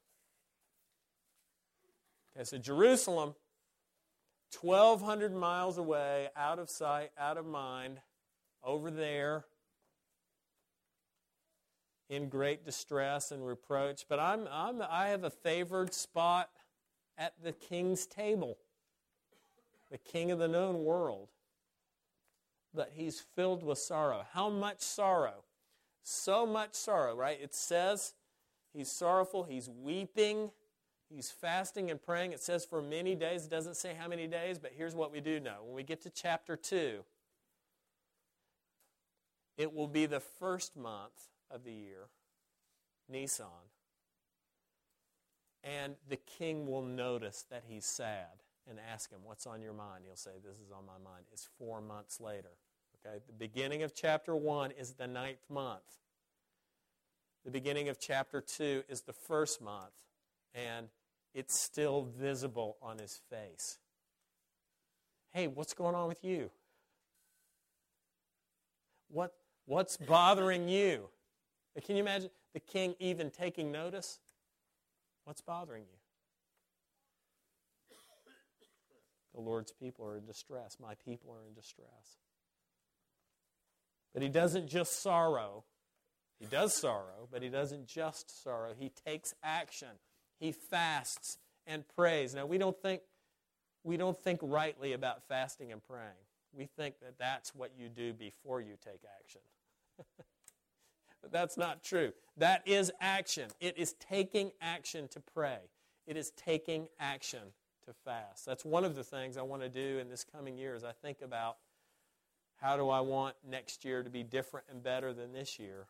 Speaker 2: Okay, so Jerusalem, 1,200 miles away, out of sight, out of mind, over there, in great distress and reproach. But I have a favored spot at the king's table, the king of the known world. But he's filled with sorrow. How much sorrow? So much sorrow, right? It says he's sorrowful, he's weeping, he's fasting and praying. It says for many days. It doesn't say how many days, but here's what we do know. When we get to chapter 2, it will be the first month of the year, Nisan, and the king will notice that he's sad and ask him, what's on your mind? He'll say, this is on my mind. It's 4 months later. Okay, the beginning of chapter 1 is the 9th month. The beginning of chapter 2 is the first month, and it's still visible on his face. Hey, what's going on with you? What's bothering you? Can you imagine the king even taking notice? What's bothering you? The Lord's people are in distress. My people are in distress. But he doesn't just sorrow. He does sorrow, but he doesn't just sorrow. He takes action. He fasts and prays. Now, we don't think rightly about fasting and praying. We think that that's what you do before you take action. But that's not true. That is action. It is taking action to pray. It is taking action to fast. That's one of the things I want to do in this coming year as I think about how do I want next year to be different and better than this year.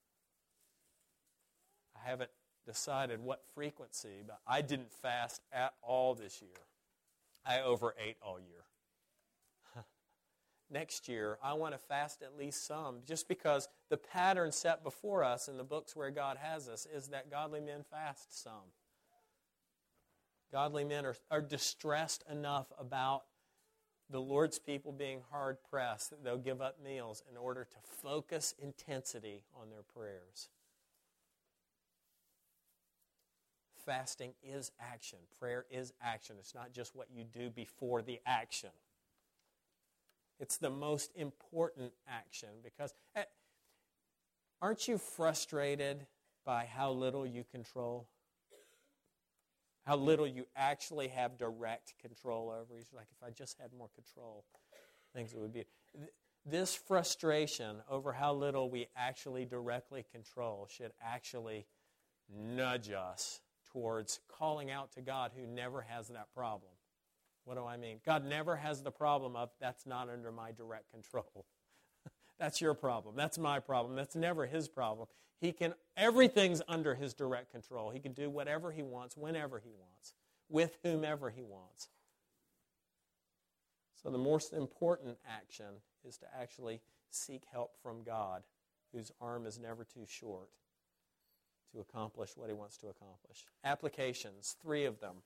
Speaker 2: I haven't decided what frequency, but I didn't fast at all this year. I overate all year. Next year, I want to fast at least some, just because the pattern set before us in the books where God has us is that godly men fast some. Godly men are distressed enough about the Lord's people being hard-pressed that they'll give up meals in order to focus intensity on their prayers. Fasting is action. Prayer is action. It's not just what you do before the action. It's the most important action because aren't you frustrated by how little you control? How little you actually have direct control over? You're like, if I just had more control, things would be. This frustration over how little we actually directly control should actually nudge us towards calling out to God, who never has that problem. What do I mean? God never has the problem of, that's not under my direct control. That's your problem. That's my problem. That's never his problem. Everything's under his direct control. He can do whatever he wants, whenever he wants, with whomever he wants. So the most important action is to actually seek help from God, whose arm is never too short to accomplish what he wants to accomplish. Applications, 3 of them.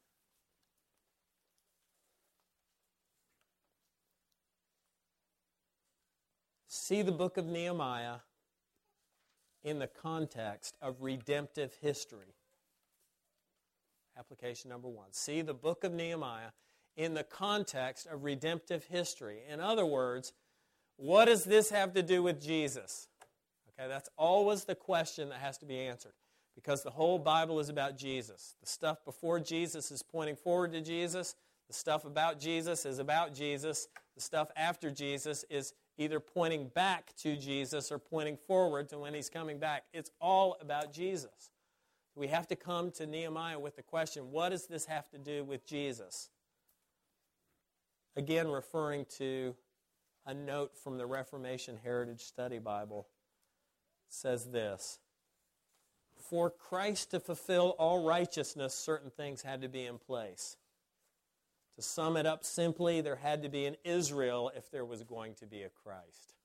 Speaker 2: See the book of Nehemiah in the context of redemptive history. Application number 1. See the book of Nehemiah in the context of redemptive history. In other words, what does this have to do with Jesus? Okay, that's always the question that has to be answered, because the whole Bible is about Jesus. The stuff before Jesus is pointing forward to Jesus. The stuff about Jesus is about Jesus. The stuff after Jesus is either pointing back to Jesus or pointing forward to when he's coming back. It's all about Jesus. We have to come to Nehemiah with the question, what does this have to do with Jesus? Again, referring to a note from the Reformation Heritage Study Bible, says this: for Christ to fulfill all righteousness, certain things had to be in place. To sum it up simply, there had to be an Israel if there was going to be a Christ.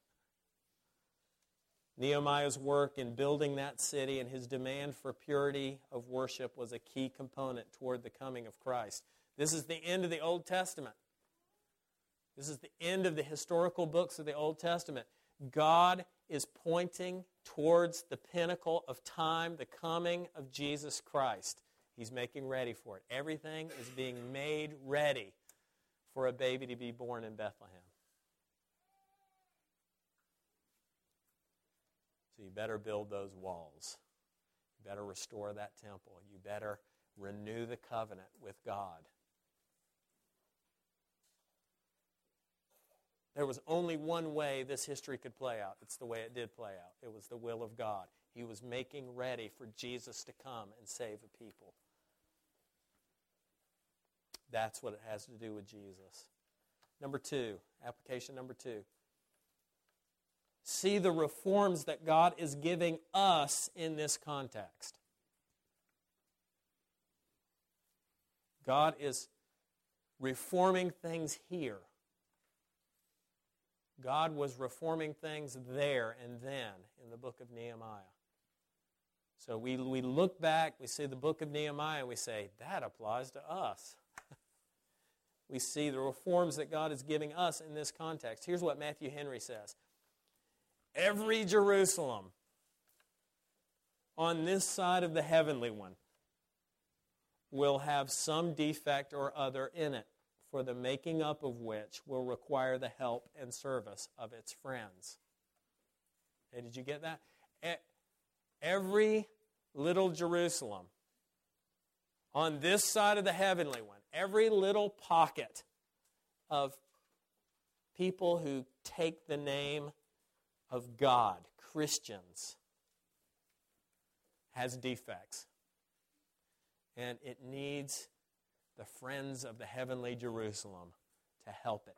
Speaker 2: Nehemiah's work in building that city and his demand for purity of worship was a key component toward the coming of Christ. This is the end of the Old Testament. This is the end of the historical books of the Old Testament. God is pointing towards the pinnacle of time, the coming of Jesus Christ. He's making ready for it. Everything is being made ready for a baby to be born in Bethlehem. So you better build those walls. You better restore that temple. You better renew the covenant with God. There was only one way this history could play out. It's the way it did play out. It was the will of God. He was making ready for Jesus to come and save a people. That's what it has to do with Jesus. Number two, application number two. See the reforms that God is giving us in this context. God is reforming things here. God was reforming things there and then in the book of Nehemiah. So we look back, we see the book of Nehemiah, and we say, that applies to us. We see the reforms that God is giving us in this context. Here's what Matthew Henry says. Every Jerusalem on this side of the heavenly one will have some defect or other in it, for the making up of which will require the help and service of its friends. Hey, did you get that? Every little Jerusalem on this side of the heavenly one, every little pocket of people who take the name of God, Christians, has defects. And it needs the friends of the heavenly Jerusalem to help it.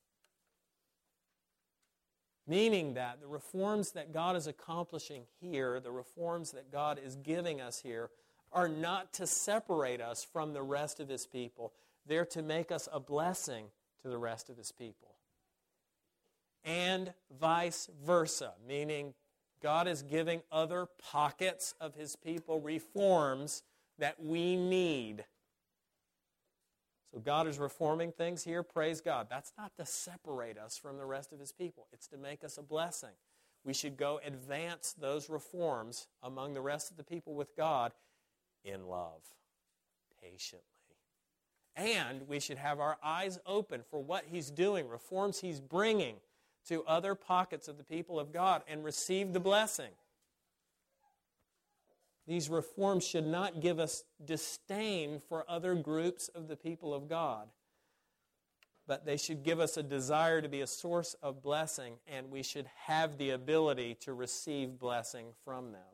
Speaker 2: Meaning that the reforms that God is accomplishing here, the reforms that God is giving us here, are not to separate us from the rest of His people. They're to make us a blessing to the rest of His people. And vice versa, meaning God is giving other pockets of His people reforms that we need. So God is reforming things here, praise God. That's not to separate us from the rest of His people. It's to make us a blessing. We should go advance those reforms among the rest of the people with God in love, patiently. And we should have our eyes open for what He's doing, reforms He's bringing to other pockets of the people of God, and receive the blessing. These reforms should not give us disdain for other groups of the people of God, but they should give us a desire to be a source of blessing, and we should have the ability to receive blessing from them.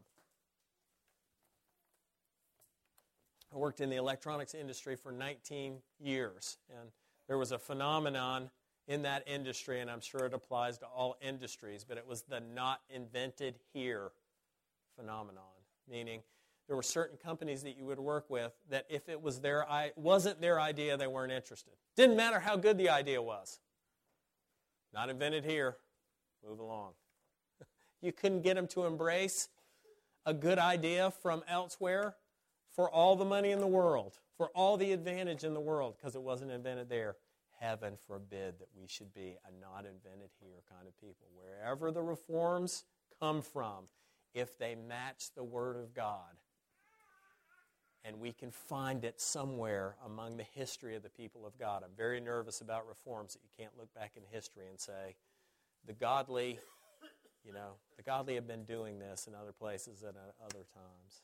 Speaker 2: I worked in the electronics industry for 19 years, and there was a phenomenon in that industry, and I'm sure it applies to all industries, but it was the not invented here phenomenon. Meaning, there were certain companies that you would work with that if it was wasn't their idea, they weren't interested. Didn't matter how good the idea was. Not invented here. Move along. You couldn't get them to embrace a good idea from elsewhere for all the money in the world, for all the advantage in the world, because it wasn't invented there. Heaven forbid that we should be a not invented here kind of people. Wherever the reforms come from, if they match the Word of God, and we can find it somewhere among the history of the people of God. I'm very nervous about reforms that you can't look back in history and say, the godly have been doing this in other places at other times.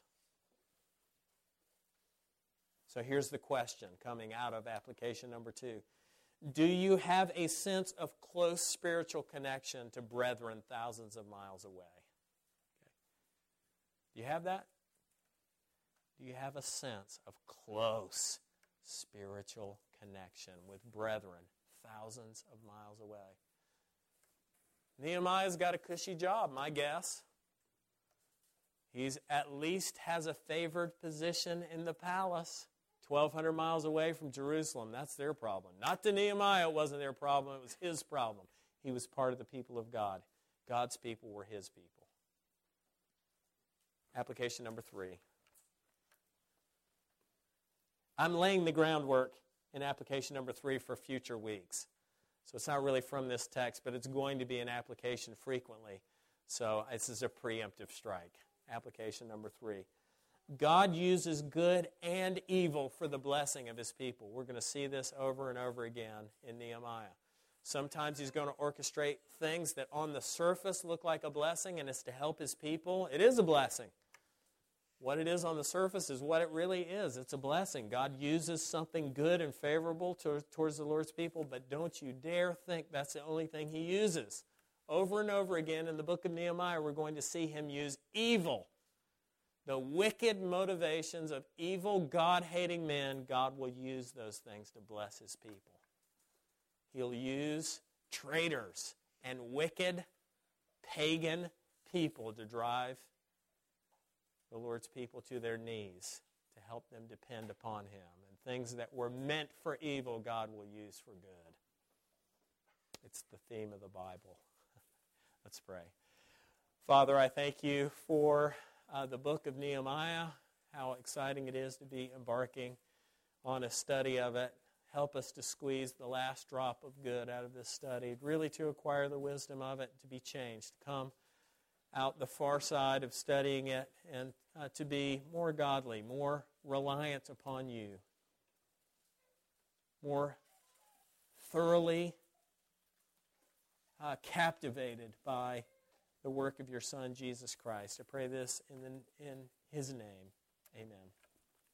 Speaker 2: So here's the question coming out of application number 2. Do you have a sense of close spiritual connection to brethren thousands of miles away? Okay. Do you have that? Do you have a sense of close spiritual connection with brethren thousands of miles away? Nehemiah's got a cushy job, my guess. He's at least has a favored position in the palace, 1,200 miles away from Jerusalem. That's their problem. Not to Nehemiah, it wasn't their problem. It was his problem. He was part of the people of God. God's people were his people. Application number 3. I'm laying the groundwork in application number 3 for future weeks. So it's not really from this text, but it's going to be an application frequently. So this is a preemptive strike. Application number 3. God uses good and evil for the blessing of his people. We're going to see this over and over again in Nehemiah. Sometimes he's going to orchestrate things that on the surface look like a blessing, and it's to help his people. It is a blessing. What it is on the surface is what it really is. It's a blessing. God uses something good and favorable towards the Lord's people, but don't you dare think that's the only thing he uses. Over and over again in the book of Nehemiah, we're going to see him use evil. The wicked motivations of evil, God-hating men, God will use those things to bless his people. He'll use traitors and wicked, pagan people to drive the Lord's people to their knees, to help them depend upon him. And things that were meant for evil, God will use for good. It's the theme of the Bible. Let's pray. Father, I thank you for the book of Nehemiah, how exciting it is to be embarking on a study of it. Help us to squeeze the last drop of good out of this study, really to acquire the wisdom of it, to be changed, to come out the far side of studying it and to be more godly, more reliant upon you, more thoroughly captivated by the work of your Son, Jesus Christ. I pray this in his name. Amen.